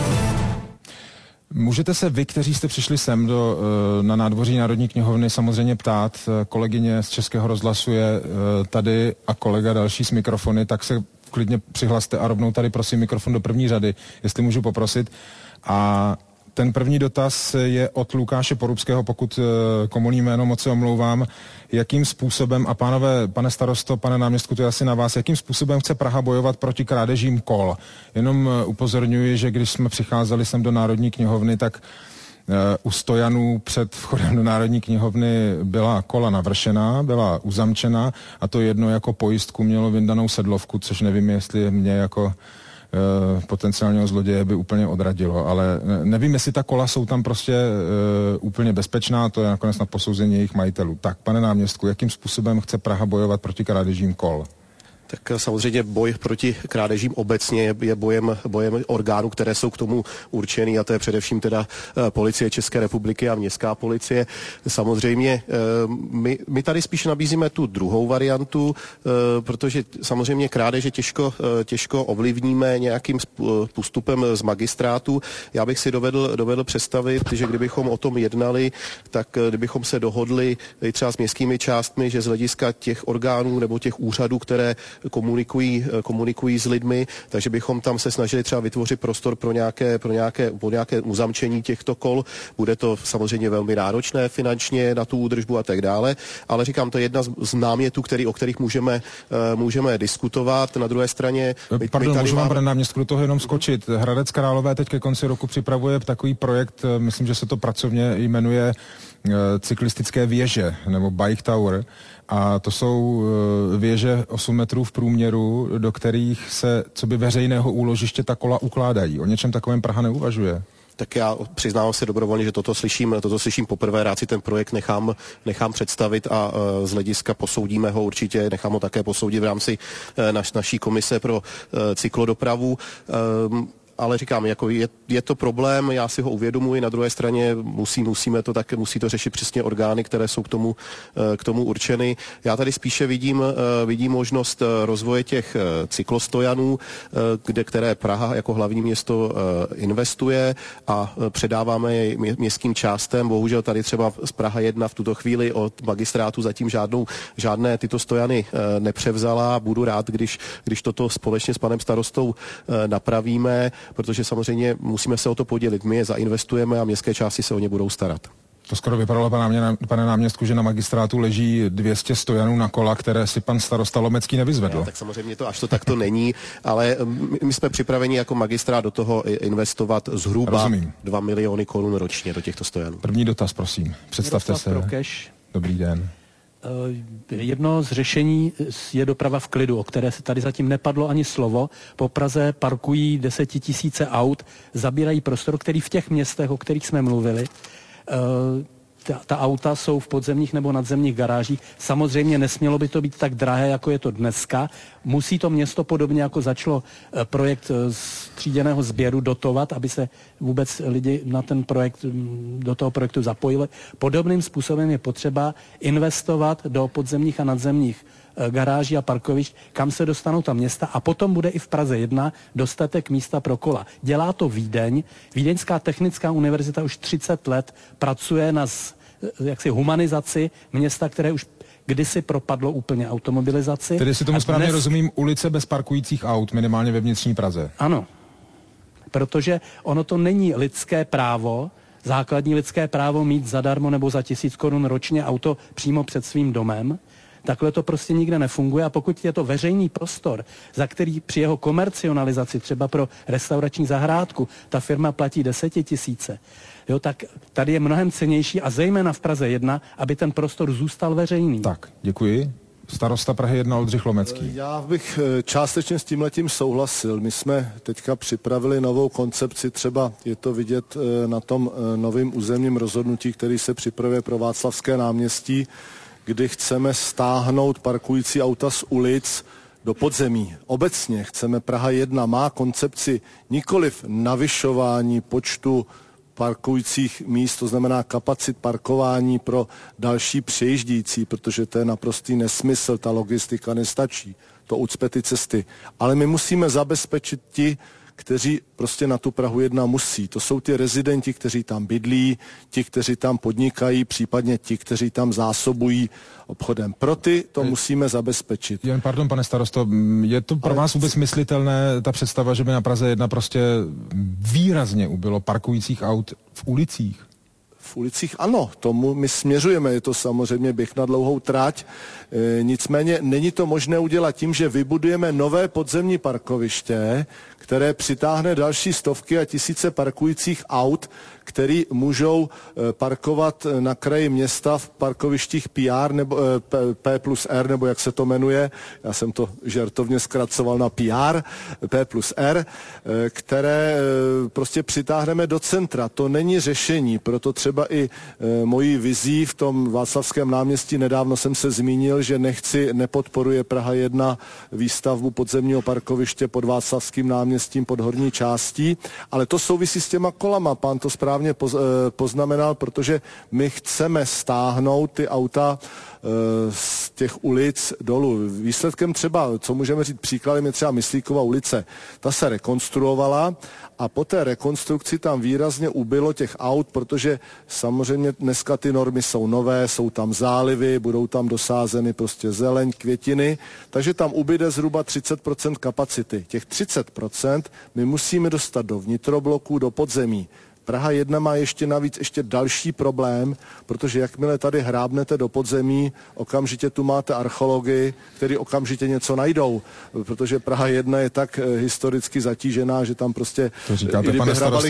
Můžete se vy, kteří jste přišli sem na nádvoří Národní knihovny, samozřejmě ptát. Kolegyně z Českého rozhlasu je tady a kolega další s mikrofony, tak se klidně přihlaste a rovnou tady prosím mikrofon do první řady, jestli můžu poprosit. A ten první dotaz je od Lukáše Porubského, pokud komolí jméno, moc se omlouvám. Jakým způsobem, a pánové, pane starosto, pane náměstku, to je asi na vás, jakým způsobem chce Praha bojovat proti krádežím kol? Jenom upozorňuji, že když jsme přicházeli sem do Národní knihovny, tak u stojanů před vchodem do Národní knihovny byla kola navršená, byla uzamčena a to jedno jako pojistku mělo vyndanou sedlovku, což nevím, jestli mě jako potenciálního zloděje by úplně odradilo, ale nevím, jestli ta kola jsou tam prostě úplně bezpečná, to je nakonec na posouzení jejich majitelů. Tak, pane náměstku, jakým způsobem chce Praha bojovat proti krádežím kol? Tak samozřejmě boj proti krádežím obecně je bojem orgánů, které jsou k tomu určený, a to je především teda Policie České republiky a městská policie. Samozřejmě my tady spíš nabízíme tu druhou variantu, protože samozřejmě krádeže těžko ovlivníme nějakým postupem z magistrátu. Já bych si dovedl představit, že kdybychom o tom jednali, tak kdybychom se dohodli třeba s městskými částmi, že z hlediska těch orgánů nebo těch úřadů, které komunikují s lidmi, takže bychom tam se snažili třeba vytvořit prostor pro nějaké uzamčení těchto kol. Bude to samozřejmě velmi náročné finančně na tu údržbu a tak dále, ale říkám, to je jedna z námětů, o kterých můžeme diskutovat. Na druhé straně... Pardon, můžu vám, pane náměstku, do toho jenom skočit. Hradec Králové teď ke konci roku připravuje takový projekt, myslím, že se to pracovně jmenuje cyklistické věže, nebo Bike Tower. A to jsou věže 8 metrů v průměru, do kterých se coby veřejného úložiště ta kola ukládají. O něčem takovém Praha neuvažuje? Tak já přiznávám se dobrovolně, že toto slyším poprvé, rád si ten projekt nechám představit a z hlediska posoudíme ho určitě, nechám ho také posoudit v rámci naší komise pro cyklodopravu. Ale říkám, jako je to problém, já si ho uvědomuji, na druhé straně musí to řešit přesně orgány, které jsou k tomu určeny. Já tady spíše vidím možnost rozvoje těch cyklostojanů, které Praha jako hlavní město investuje a předáváme je městským částem. Bohužel tady třeba z Praha 1 v tuto chvíli od magistrátu zatím žádné tyto stojany nepřevzala. Budu rád, když toto společně s panem starostou napravíme, protože samozřejmě musíme se o to podělit. My je zainvestujeme a městské části se o ně budou starat. To skoro vypadalo, pane náměstku, že na magistrátu leží 200 stojanů na kola, které si pan starosta Lomecký nevyzvedl. Tak samozřejmě to až to takto není, ale my jsme připraveni jako magistrát do toho investovat zhruba 2 miliony korun ročně do těchto stojanů. První dotaz, prosím. Představte se. Prokeš. Dobrý den. Jedno z řešení je doprava v klidu, o které se tady zatím nepadlo ani slovo. Po Praze parkují 10 000 aut, zabírají prostor, který v těch městech, o kterých jsme mluvili, ta auta jsou v podzemních nebo nadzemních garážích. Samozřejmě nesmělo by to být tak drahé, jako je to dneska. Musí to město podobně, jako začalo projekt tříděného sběru, dotovat, aby se vůbec lidi na ten projekt, do toho projektu zapojili. Podobným způsobem je potřeba investovat do podzemních a nadzemních garáží a parkovišť, kam se dostanou ta města, a potom bude i v Praze 1 dostatek místa pro kola. Dělá to Vídeň. Vídeňská technická univerzita už 30 let pracuje na humanizaci města, které už kdysi propadlo úplně automobilizaci. Tedy si tomu správně rozumím, ulice bez parkujících aut, minimálně ve vnitřní Praze. Ano, protože ono to není lidské právo, základní lidské právo mít zadarmo nebo za 1000 korun ročně auto přímo před svým domem. Takhle to prostě nikde nefunguje a pokud je to veřejný prostor, za který při jeho komercionalizaci, třeba pro restaurační zahrádku, ta firma platí 10 000, jo, tak tady je mnohem cennější a zejména v Praze 1, aby ten prostor zůstal veřejný. Tak, děkuji. Starosta Prahy 1 Oldřich Lomecký. Já bych částečně s tímhletím souhlasil. My jsme teďka připravili novou koncepci, třeba je to vidět na tom novém územním rozhodnutí, který se připravuje pro Václavské náměstí, kdy chceme stáhnout parkující auta z ulic do podzemí. Obecně chceme, Praha 1 má koncepci nikoliv navyšování počtu parkujících míst, to znamená kapacit parkování pro další přejíždějící, protože to je naprostý nesmysl, ta logistika nestačí, to ucpe ty cesty. Ale my musíme zabezpečit ti, kteří prostě na tu Prahu 1 musí. To jsou ty rezidenti, kteří tam bydlí, ti, kteří tam podnikají, případně ti, kteří tam zásobují obchodem. Pro ty to musíme zabezpečit. Jen pardon, pane starosto, je to pro vás vůbec myslitelné ta představa, že by na Praze 1 prostě výrazně ubylo parkujících aut v ulicích? V ulicích ano, tomu my směřujeme, je to samozřejmě běh na dlouhou trať, nicméně není to možné udělat tím, že vybudujeme nové podzemní parkoviště, které přitáhne další stovky a tisíce parkujících aut, který můžou parkovat na kraji města v parkovištích PR nebo P+R, nebo jak se to jmenuje, já jsem to žertovně zkracoval na PR, P+R, které prostě přitáhneme do centra. To není řešení, proto třeba i mojí vizí v tom Václavském náměstí nedávno jsem se zmínil, že nepodporuje Praha 1 výstavbu podzemního parkoviště pod Václavským náměstím pod horní částí, ale to souvisí s těma kolama, pán to správně poznamenal, protože my chceme stáhnout ty auta z těch ulic dolů. Výsledkem třeba, co můžeme říct příkladem, je třeba Myslíkova ulice. Ta se rekonstruovala a po té rekonstrukci tam výrazně ubylo těch aut, protože samozřejmě dneska ty normy jsou nové, jsou tam zálivy, budou tam dosázeny prostě zeleň, květiny, takže tam ubyde zhruba 30% kapacity. Těch 30% my musíme dostat do vnitrobloků, do podzemí. Praha 1 má ještě navíc další problém, protože jakmile tady hrábnete do podzemí, okamžitě tu máte archeology, kteří okamžitě něco najdou, protože Praha 1 je tak historicky zatížená, že tam prostě, to říkáte, pane starosto,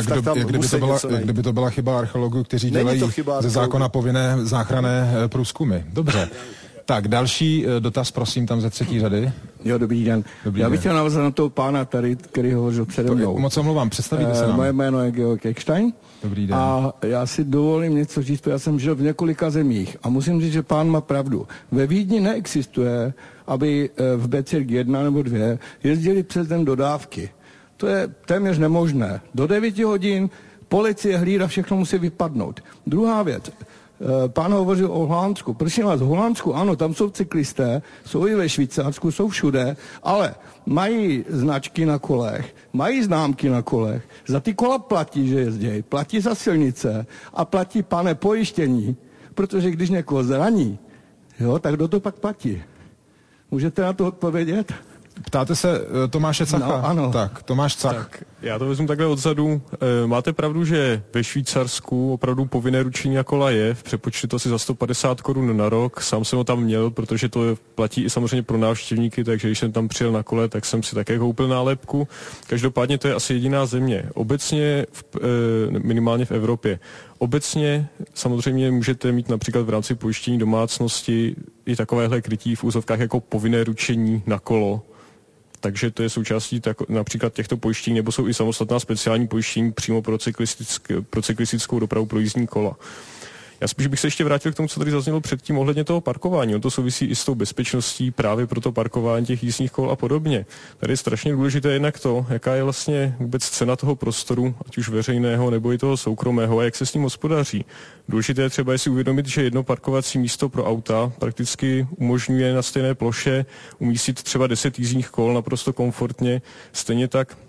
jak kdyby to byla chyba archeologů, kteří dělají ze zákona povinné záchranné průzkumy. Dobře. Tak, další dotaz, prosím, tam ze třetí řady. Jo, dobrý den. Já bych chtěl navázat na toho pána tady, který hovořil přede mnou. Moc se omlouvám, představíte se nám. Moje jméno je Georg Eckstein. Dobrý den. A já si dovolím něco říct, protože já jsem žil v několika zemích a musím říct, že pán má pravdu. Ve Vídni neexistuje, aby v Bezirk 1 nebo 2 jezdili přes den dodávky. To je téměř nemožné. Do 9 hodin policie hlídá, všechno musí vypadnout. Druhá věc. Pán hovořil o Holandsku. Prosím vás, v Holandsku, ano, tam jsou cyklisté, jsou i ve Švýcarsku, jsou všude, ale mají značky na kolech, mají známky na kolech, za ty kola platí, že jezdí, platí za silnice a platí, pane, pojištění, protože když někoho zraní, jo, tak kdo to pak platí? Můžete na to odpovědět? Ptáte se Tomáše Cacha? No, ano. Tak, Tomáš Cach. Tak, já to vezmu takhle odzadu. Máte pravdu, že ve Švýcarsku opravdu povinné ručení na kola je, v přepočtu to asi za 150 korun na rok. Sám jsem ho tam měl, protože to platí i samozřejmě pro návštěvníky, takže když jsem tam přijel na kole, tak jsem si také koupil nálepku. Každopádně to je asi jediná země. Obecně, minimálně v Evropě. Obecně samozřejmě můžete mít například v rámci pojištění domácnosti i takovéhle krytí v úzovkách jako povinné ručení na kolo. Takže to je součástí například těchto pojištění, nebo jsou i samostatná speciální pojištění přímo pro cyklistickou dopravu pro jízdní kola. Já spíš bych se ještě vrátil k tomu, co tady zaznělo předtím ohledně toho parkování. On to souvisí i s tou bezpečností právě pro to parkování těch jízdních kol a podobně. Tady je strašně důležité jednak to, jaká je vlastně vůbec cena toho prostoru, ať už veřejného nebo i toho soukromého, a jak se s ním hospodaří. Důležité je třeba si uvědomit, že jedno parkovací místo pro auta prakticky umožňuje na stejné ploše umístit třeba 10 jízdních kol naprosto komfortně. Stejně tak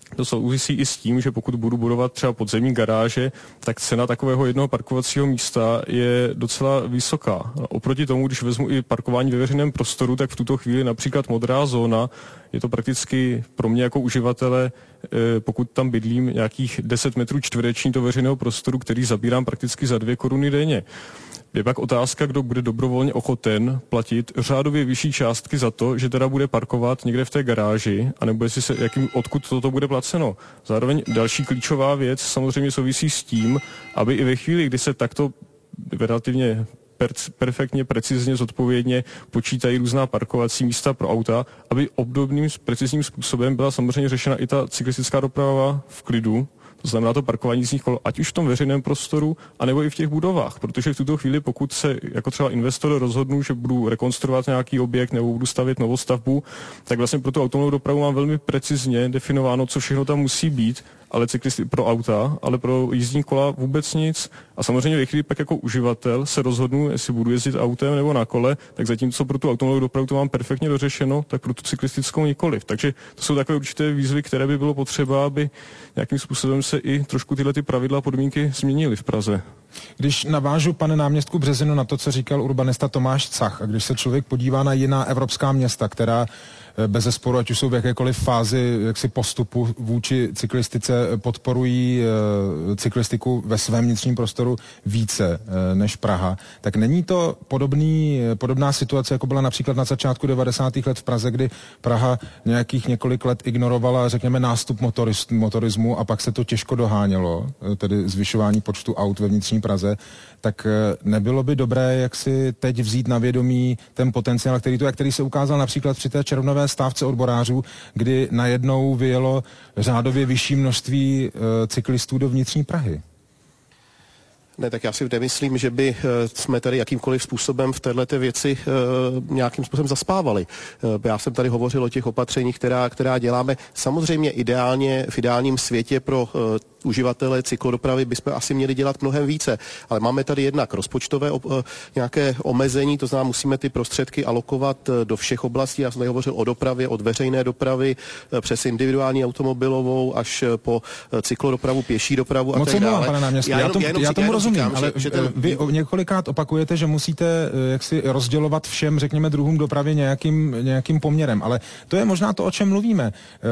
To souvisí i s tím, že pokud budu budovat třeba podzemní garáže, tak cena takového jednoho parkovacího místa je docela vysoká. Oproti tomu, když vezmu i parkování ve veřejném prostoru, tak v tuto chvíli například modrá zóna, je to prakticky pro mě jako uživatele, pokud tam bydlím, nějakých 10 metrů čtverečních do veřejného prostoru, který zabírám prakticky za 2 koruny denně. Je pak otázka, kdo bude dobrovolně ochoten platit řádově vyšší částky za to, že teda bude parkovat někde v té garáži, anebo jestli se, odkud toto bude placeno. Zároveň další klíčová věc samozřejmě souvisí s tím, aby i ve chvíli, kdy se takto relativně perfektně, precizně, zodpovědně počítají různá parkovací místa pro auta, aby obdobným precizním způsobem byla samozřejmě řešena i ta cyklistická doprava v klidu. To znamená to parkování jízdních kol, ať už v tom veřejném prostoru, anebo i v těch budovách, protože v tuto chvíli, pokud se jako třeba investor rozhodnu, že budu rekonstruovat nějaký objekt nebo budu stavět novostavbu, tak vlastně pro tu automobilovou dopravu mám velmi precizně definováno, co všechno tam musí být, ale cyklisty pro auta, ale pro jízdní kola vůbec nic. A samozřejmě ve chvíli pak jako uživatel se rozhodnu, jestli budu jezdit autem nebo na kole, tak zatímco pro tu automobilovou dopravu to mám perfektně dořešeno, tak pro tu cyklistickou nikoliv. Takže to jsou takové určité výzvy, které by bylo potřeba, aby nějakým způsobem se i trošku tyhle ty pravidla a podmínky změnily v Praze. Když navážu, pane náměstku Březinu, na to, co říkal urbanista Tomáš Cach, a když se člověk podívá na jiná evropská města, která bezesporu, ať už jsou v jakékoliv fázi jaksi postupu vůči cyklistice, podporují cyklistiku ve svém vnitřním prostoru více než Praha, tak není to podobná situace, jako byla například na začátku 90. let v Praze, kdy Praha nějakých několik let ignorovala, řekněme, nástup motorismu a pak se to těžko dohánělo, tedy zvyšování počtu aut ve vnitřní Praze, tak nebylo by dobré, jak si teď vzít na vědomí ten potenciál, který se ukázal například při té červnové stávce odborářů, kdy najednou vyjelo řádově vyšší množství cyklistů do vnitřní Prahy. Ne, tak já si nemyslím, že by jsme tady jakýmkoliv způsobem v této věci nějakým způsobem zaspávali. Já jsem tady hovořil o těch opatřeních, která děláme. Samozřejmě v ideálním světě pro uživatele cyklodopravy bychom asi měli dělat mnohem více, ale máme tady jednak rozpočtové nějaké omezení, to znamená, musíme ty prostředky alokovat do všech oblastí. Já jsem tady hovořil o dopravě, od veřejné dopravy přes individuální automobilovou až po cyklodopravu, pěší dopravu a tak dále. Pane náměstku, já tomu rozumím, ale vy několikrát opakujete, že musíte jaksi rozdělovat všem, řekněme, druhům dopravy nějakým poměrem, ale to je možná to, o čem mluvíme.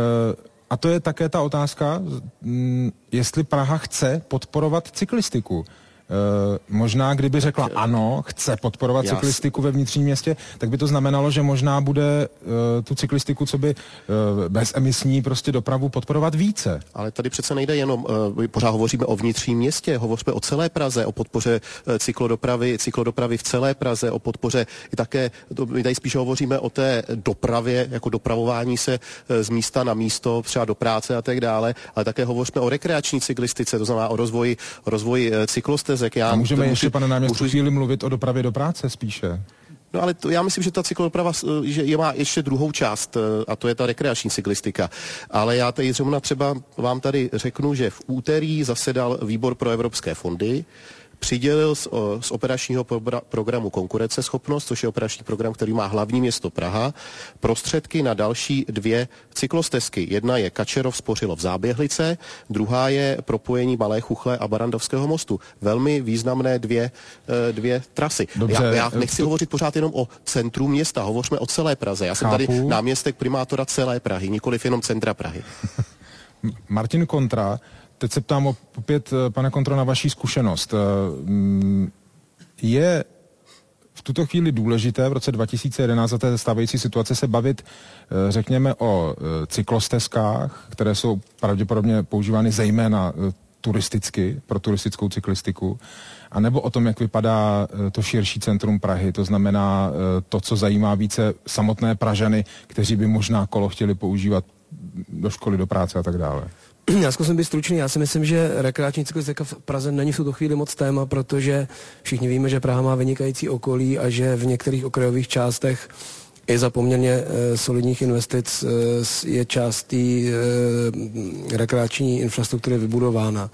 A to je také ta otázka, jestli Praha chce podporovat cyklistiku. Možná, kdyby řekla ano, chce podporovat cyklistiku ve vnitřním městě, tak by to znamenalo, že možná bude tu cyklistiku, co by bezemisní prostě dopravu podporovat více. Ale tady přece nejde jenom, pořád hovoříme o vnitřním městě, hovoříme o celé Praze, o podpoře cyklodopravy v celé Praze, o podpoře i také, my tady spíš hovoříme o té dopravě, jako dopravování se z místa na místo, třeba do práce a tak dále, ale také hovoříme o rekreační cyklistice, to znamená o rozvoji cyklostezek. A můžeme ještě, pane náměstku, chvíli mluvit o dopravě do práce spíše. No ale já myslím, že ta cyklodoprava má ještě druhou část, a to je ta rekreační cyklistika. Ale já tady zrovna třeba vám tady řeknu, že v úterý zasedal výbor pro evropské fondy, přidělil z operačního programu Konkurenceschopnost, což je operační program, který má hlavní město Praha, prostředky na další 2 cyklostezky. Jedna je Kačerov-Spořilov Záběhlice, druhá je propojení Malé Chuchle a Barandovského mostu. Velmi významné dvě trasy. Já nechci hovořit pořád jenom o centru města, hovořme o celé Praze. Já jsem tady náměstek primátora celé Prahy, nikoliv jenom centra Prahy. Martin Kontra. Teď se ptám opět, pane Kontro, na vaši zkušenost. Je v tuto chvíli důležité v roce 2011 za té stávající situace se bavit, řekněme, o cyklostezkách, které jsou pravděpodobně používány zejména turisticky, pro turistickou cyklistiku, anebo o tom, jak vypadá to širší centrum Prahy, to znamená to, co zajímá více samotné Pražany, kteří by možná kolo chtěli používat do školy, do práce a tak dále. Já zkusím být stručný. Já si myslím, že rekreační cyklistika v Praze není v tuto chvíli moc téma, protože všichni víme, že Praha má vynikající okolí a že v některých okrajových částech i za poměrně solidních investic je část té rekreační infrastruktury vybudována.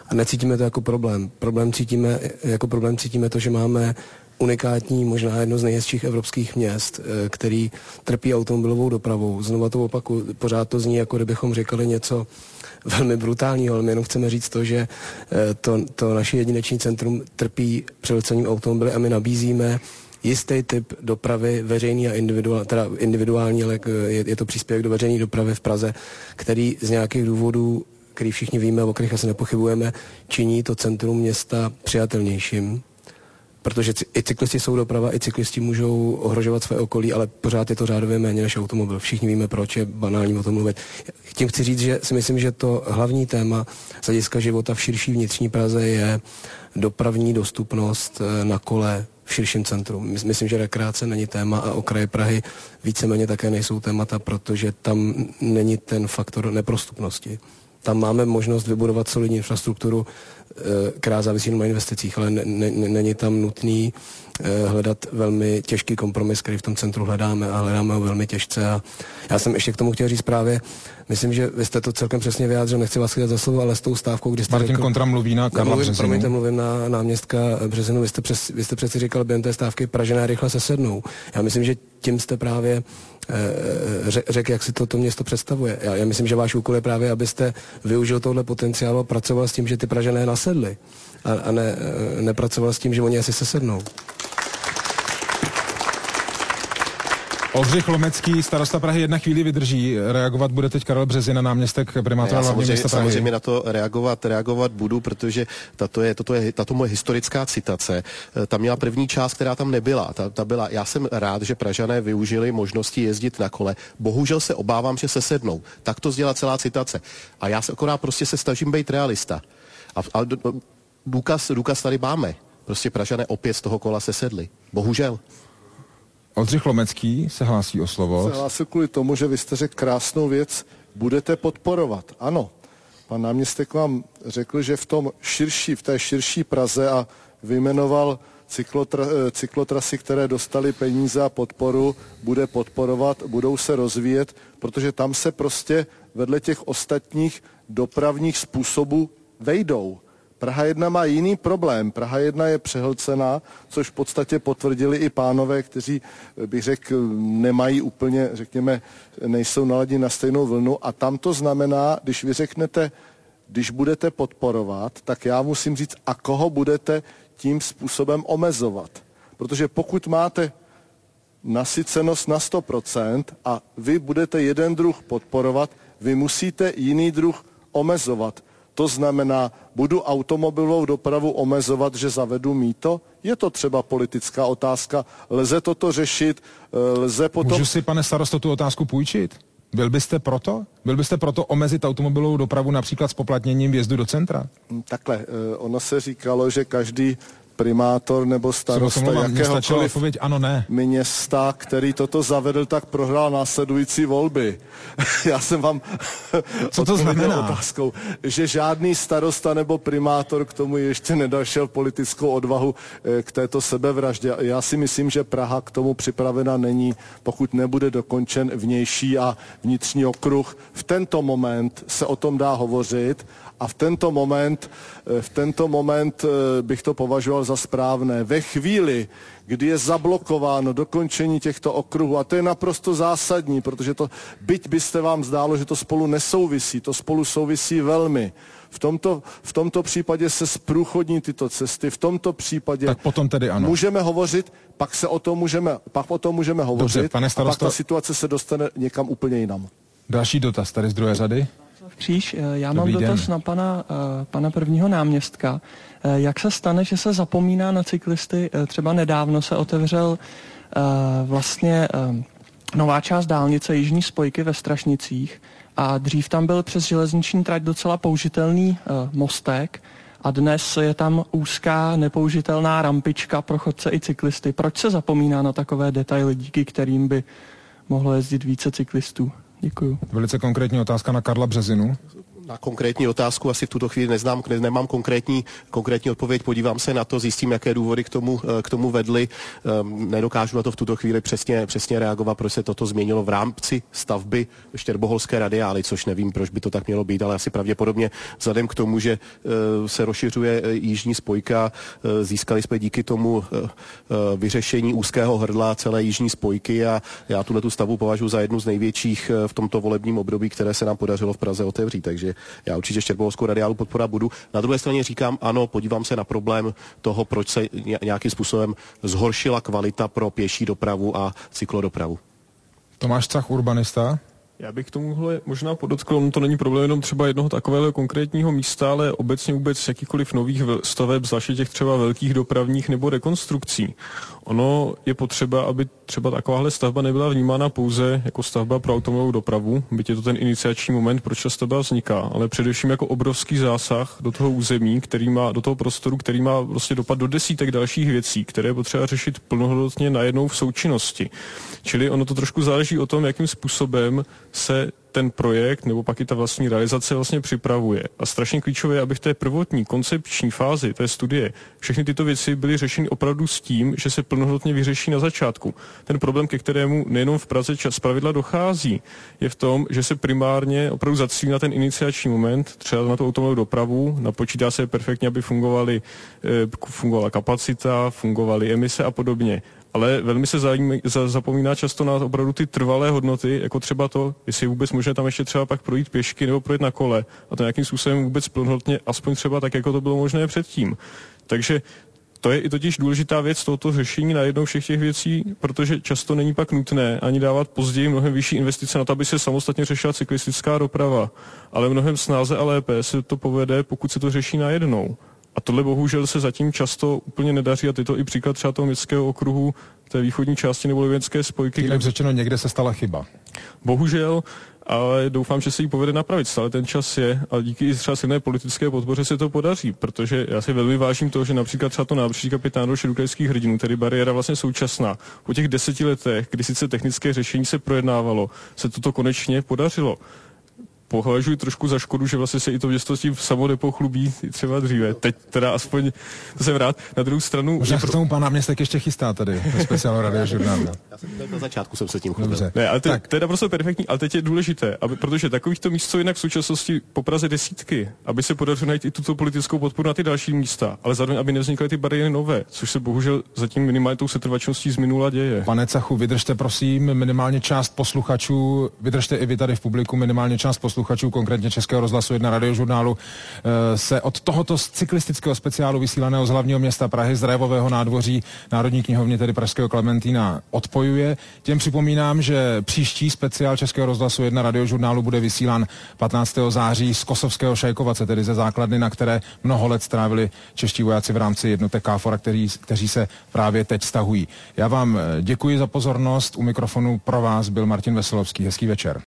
A necítíme to jako problém. Problém cítíme to, že máme unikátní, možná jedno z nejhezčích evropských měst, který trpí automobilovou dopravou. Znova to opakuju, pořád to zní, jako kdybychom říkali něco velmi brutálního, ale my jenom chceme říct to, že to naše jedinečné centrum trpí přehlcením automobily a my nabízíme jistý typ dopravy veřejný a individuální, ale je to příspěvek do veřejné dopravy v Praze, který z nějakých důvodů, který všichni víme, o kterých asi nepochybujeme, činí to centrum města přijatelnějším. Protože i cyklisti jsou doprava, i cyklisti můžou ohrožovat své okolí, ale pořád je to řádově méně než automobil. Všichni víme, proč je banální o tom mluvit. Tím chci říct, že si myslím, že to hlavní téma z hlediska života v širší vnitřní Praze je dopravní dostupnost na kole v širším centru. Myslím, že rekreace není téma a okraje Prahy víceméně také nejsou témata, protože tam není ten faktor neprostupnosti. Tam máme možnost vybudovat solidní infrastrukturu, která závisí na investicích, ale není tam nutný hledat velmi těžký kompromis, který v tom centru hledáme a hledáme ho velmi těžce. A já jsem ještě k tomu chtěl říct právě, myslím, že vy jste to celkem přesně vyjádřil, nechci vás chytat za slovo, ale s tou stávkou, kdy jste Martin Kontra mluví na Karla Březinu. Promiňte, mluvím na náměstka Březinu. Vy jste přeci říkal během té stávky, Pražané rychle sesednou. Já myslím, že tím jste právě řekl, jak si to město představuje. Já myslím, že váš úkol je právě, abyste využil tohle potenciálu a pracoval s tím, že ty Pražané nasedli a nepracoval s tím, že oni asi sesednou. Oldřich Lomecký, starosta Prahy, jedna chvíli vydrží. Reagovat bude teď Karel Březina, náměstek primátora hlavního města Prahy. Samozřejmě na to reagovat budu, protože tato moje historická citace, tam měla první část, která tam nebyla. Ta byla, já jsem rád, že Pražané využili možnosti jezdit na kole. Bohužel se obávám, že se sednou. Tak to zdělá celá citace. A já se akorát prostě se snažím být realista. A důkaz tady máme. Prostě Pražané opět z toho kola se sedli. Bohužel. Oldřich Lomecký se hlásí o slovo. Se hlásí kvůli tomu, že vy jste řekl krásnou věc, budete podporovat. Ano, pan náměstek vám řekl, že v té širší Praze a vyjmenoval cyklotrasy, které dostaly peníze a podporu, bude podporovat, budou se rozvíjet, protože tam se prostě vedle těch ostatních dopravních způsobů vejdou. Praha 1 má jiný problém. Praha 1 je přehlcená, což v podstatě potvrdili i pánové, kteří, bych řekl, nemají úplně, řekněme, nejsou naladěni na stejnou vlnu. A tam to znamená, když vy řeknete, když budete podporovat, tak já musím říct, a koho budete tím způsobem omezovat. Protože pokud máte nasycenost na 100% a vy budete jeden druh podporovat, vy musíte jiný druh omezovat. To znamená, budu automobilovou dopravu omezovat, že zavedu mýto? Je to třeba politická otázka, lze toto řešit, lze potom... Můžu si, pane starosto, tu otázku půjčit? Byl byste proto omezit automobilovou dopravu například s poplatněním vjezdu do centra? Takhle, ono se říkalo, že každý primátor nebo starosta jakéhokoliv města, který toto zavedl, tak prohrál následující volby. Já jsem vám co to znamená? Otázkou, že žádný starosta nebo primátor k tomu ještě nedošel politickou odvahu k této sebevraždě. Já si myslím, že Praha k tomu připravena není, pokud nebude dokončen vnější a vnitřní okruh. V tento moment se o tom dá hovořit a v tento moment bych to považoval za správné. Ve chvíli, kdy je zablokováno dokončení těchto okruhů, a to je naprosto zásadní, protože to, byť byste vám zdálo, že to spolu nesouvisí, to spolu souvisí velmi. V tomto případě se zprůchodní tyto cesty, v tomto případě tak potom tedy ano. Můžeme hovořit, pak o tom můžeme hovořit. Dobře, pane starosto... a pak ta situace se dostane někam úplně jinam. Další dotaz tady z druhé řady. Kříž, já mám dotaz na pana prvního náměstka. Jak se stane, že se zapomíná na cyklisty? Třeba nedávno se otevřel vlastně nová část dálnice Jižní spojky ve Strašnicích a dřív tam byl přes železniční trať docela použitelný mostek a dnes je tam úzká nepoužitelná rampička pro chodce i cyklisty. Proč se zapomíná na takové detaily, díky kterým by mohlo jezdit více cyklistů? Děkuju. Velice konkrétní otázka na Karla Březinu. Na konkrétní otázku asi v tuto chvíli nemám konkrétní odpověď, podívám se na to, zjistím, jaké důvody k tomu vedly. Nedokážu na to v tuto chvíli přesně reagovat, proč se toto změnilo v rámci stavby štěrboholské radiály, což nevím, proč by to tak mělo být, ale asi pravděpodobně vzhledem k tomu, že se rozšiřuje jižní spojka, získali jsme díky tomu vyřešení úzkého hrdla celé jižní spojky a já tu stavbu považuji za jednu z největších v tomto volebním období, které se nám podařilo v Praze otevřít. Takže já určitě štěrboholskou radiálu podpora budu. Na druhé straně říkám, ano, podívám se na problém toho, proč se nějakým způsobem zhoršila kvalita pro pěší dopravu a cyklodopravu. Tomáš Cach, urbanista. Já bych k tomuhle možná podotkl, to není problém jenom třeba jednoho takového konkrétního místa, ale obecně vůbec jakýkoliv nových staveb, zvláště těch třeba velkých dopravních nebo rekonstrukcí. Ono je potřeba, aby třeba takováhle stavba nebyla vnímána pouze jako stavba pro automobilovou dopravu, byť je to ten iniciační moment, proč ta stavba vzniká, ale především jako obrovský zásah do toho území, do toho prostoru, který má vlastně dopad do desítek dalších věcí, které je potřeba řešit plnohodnotně najednou v součinnosti. Čili ono to trošku záleží o tom, jakým způsobem se ten projekt nebo pak i ta vlastní realizace vlastně připravuje. A strašně klíčové je, aby v té prvotní koncepční fázi té studie všechny tyto věci byly řešeny opravdu s tím, že se plnohodnotně vyřeší na začátku. Ten problém, ke kterému nejenom v Praze zpravidla dochází, je v tom, že se primárně opravdu zacílí na ten iniciační moment, třeba na tu automobilovou dopravu, napočítá se perfektně, aby fungovala kapacita, fungovaly emise a podobně. Ale velmi se zapomíná často na opravdu ty trvalé hodnoty, jako třeba to, jestli je vůbec možné tam ještě třeba pak projít pěšky nebo projet na kole a to nějakým způsobem vůbec plnohodnotně, aspoň třeba tak, jako to bylo možné předtím. Takže to je i totiž důležitá věc tohoto řešení najednou všech těch věcí, protože často není pak nutné ani dávat později mnohem vyšší investice na to, aby se samostatně řešila cyklistická doprava. Ale mnohem snáze a lépe se to povede, pokud se to řeší najednou. A tohle bohužel se zatím často úplně nedaří a je to i příklad třeba toho městského okruhu, té východní části nebo Livenské spojky. Tím řečeno, někde se stala chyba. Bohužel, ale doufám, že se jí povede napravit. Stále ten čas je a díky i třeba silné politické podpoře se to podaří, protože já si velmi vážím toho, že například třeba to nábřeží kapitán Krajských hrdinů, tedy bariéra vlastně současná. Po těch 10 letech, kdy sice technické řešení se projednávalo, se toto konečně podařilo. Považuji trošku za škodu, že vlastně se i to město s tím samo nepochlubí třeba dříve. Teď teda aspoň, to jsem rád. Na druhou stranu... Možná k tomu pan náměstek ještě chystá tady ve speciálu radiožurnálu. Na začátku jsem se tím chlubil. Ne, ale to je naprosto perfektní, ale teď je důležité, protože takovýchto míst jsou jinak v současnosti po Praze desítky, aby se podařilo najít i tuto politickou podporu na ty další místa, ale zároveň, aby nevznikaly ty bariéry nové, což se bohužel zatím minimálně tou setrvačností z minula děje. Pane Cachu, vydržte prosím minimálně část posluchačů, vydržte i vy tady v publiku minimálně část posluchačů, konkrétně Českého rozhlasu 1 radiožurnálu, se od tohoto cyklistického speciálu vysílaného z hlavního města Prahy, z Révového nádvoří Národní knihovny, tedy pražského Klementína, odpojuje. Těm připomínám, že příští speciál Českého rozhlasu 1 radiožurnálu bude vysílán 15. září z Kosovského Šajkovace, tedy ze základny, na které mnoho let strávili čeští vojáci v rámci jednotek KFOR, kteří se právě teď stahují. Já vám děkuji za pozornost. U mikrofonu pro vás byl Martin Veselovský. Hezký večer.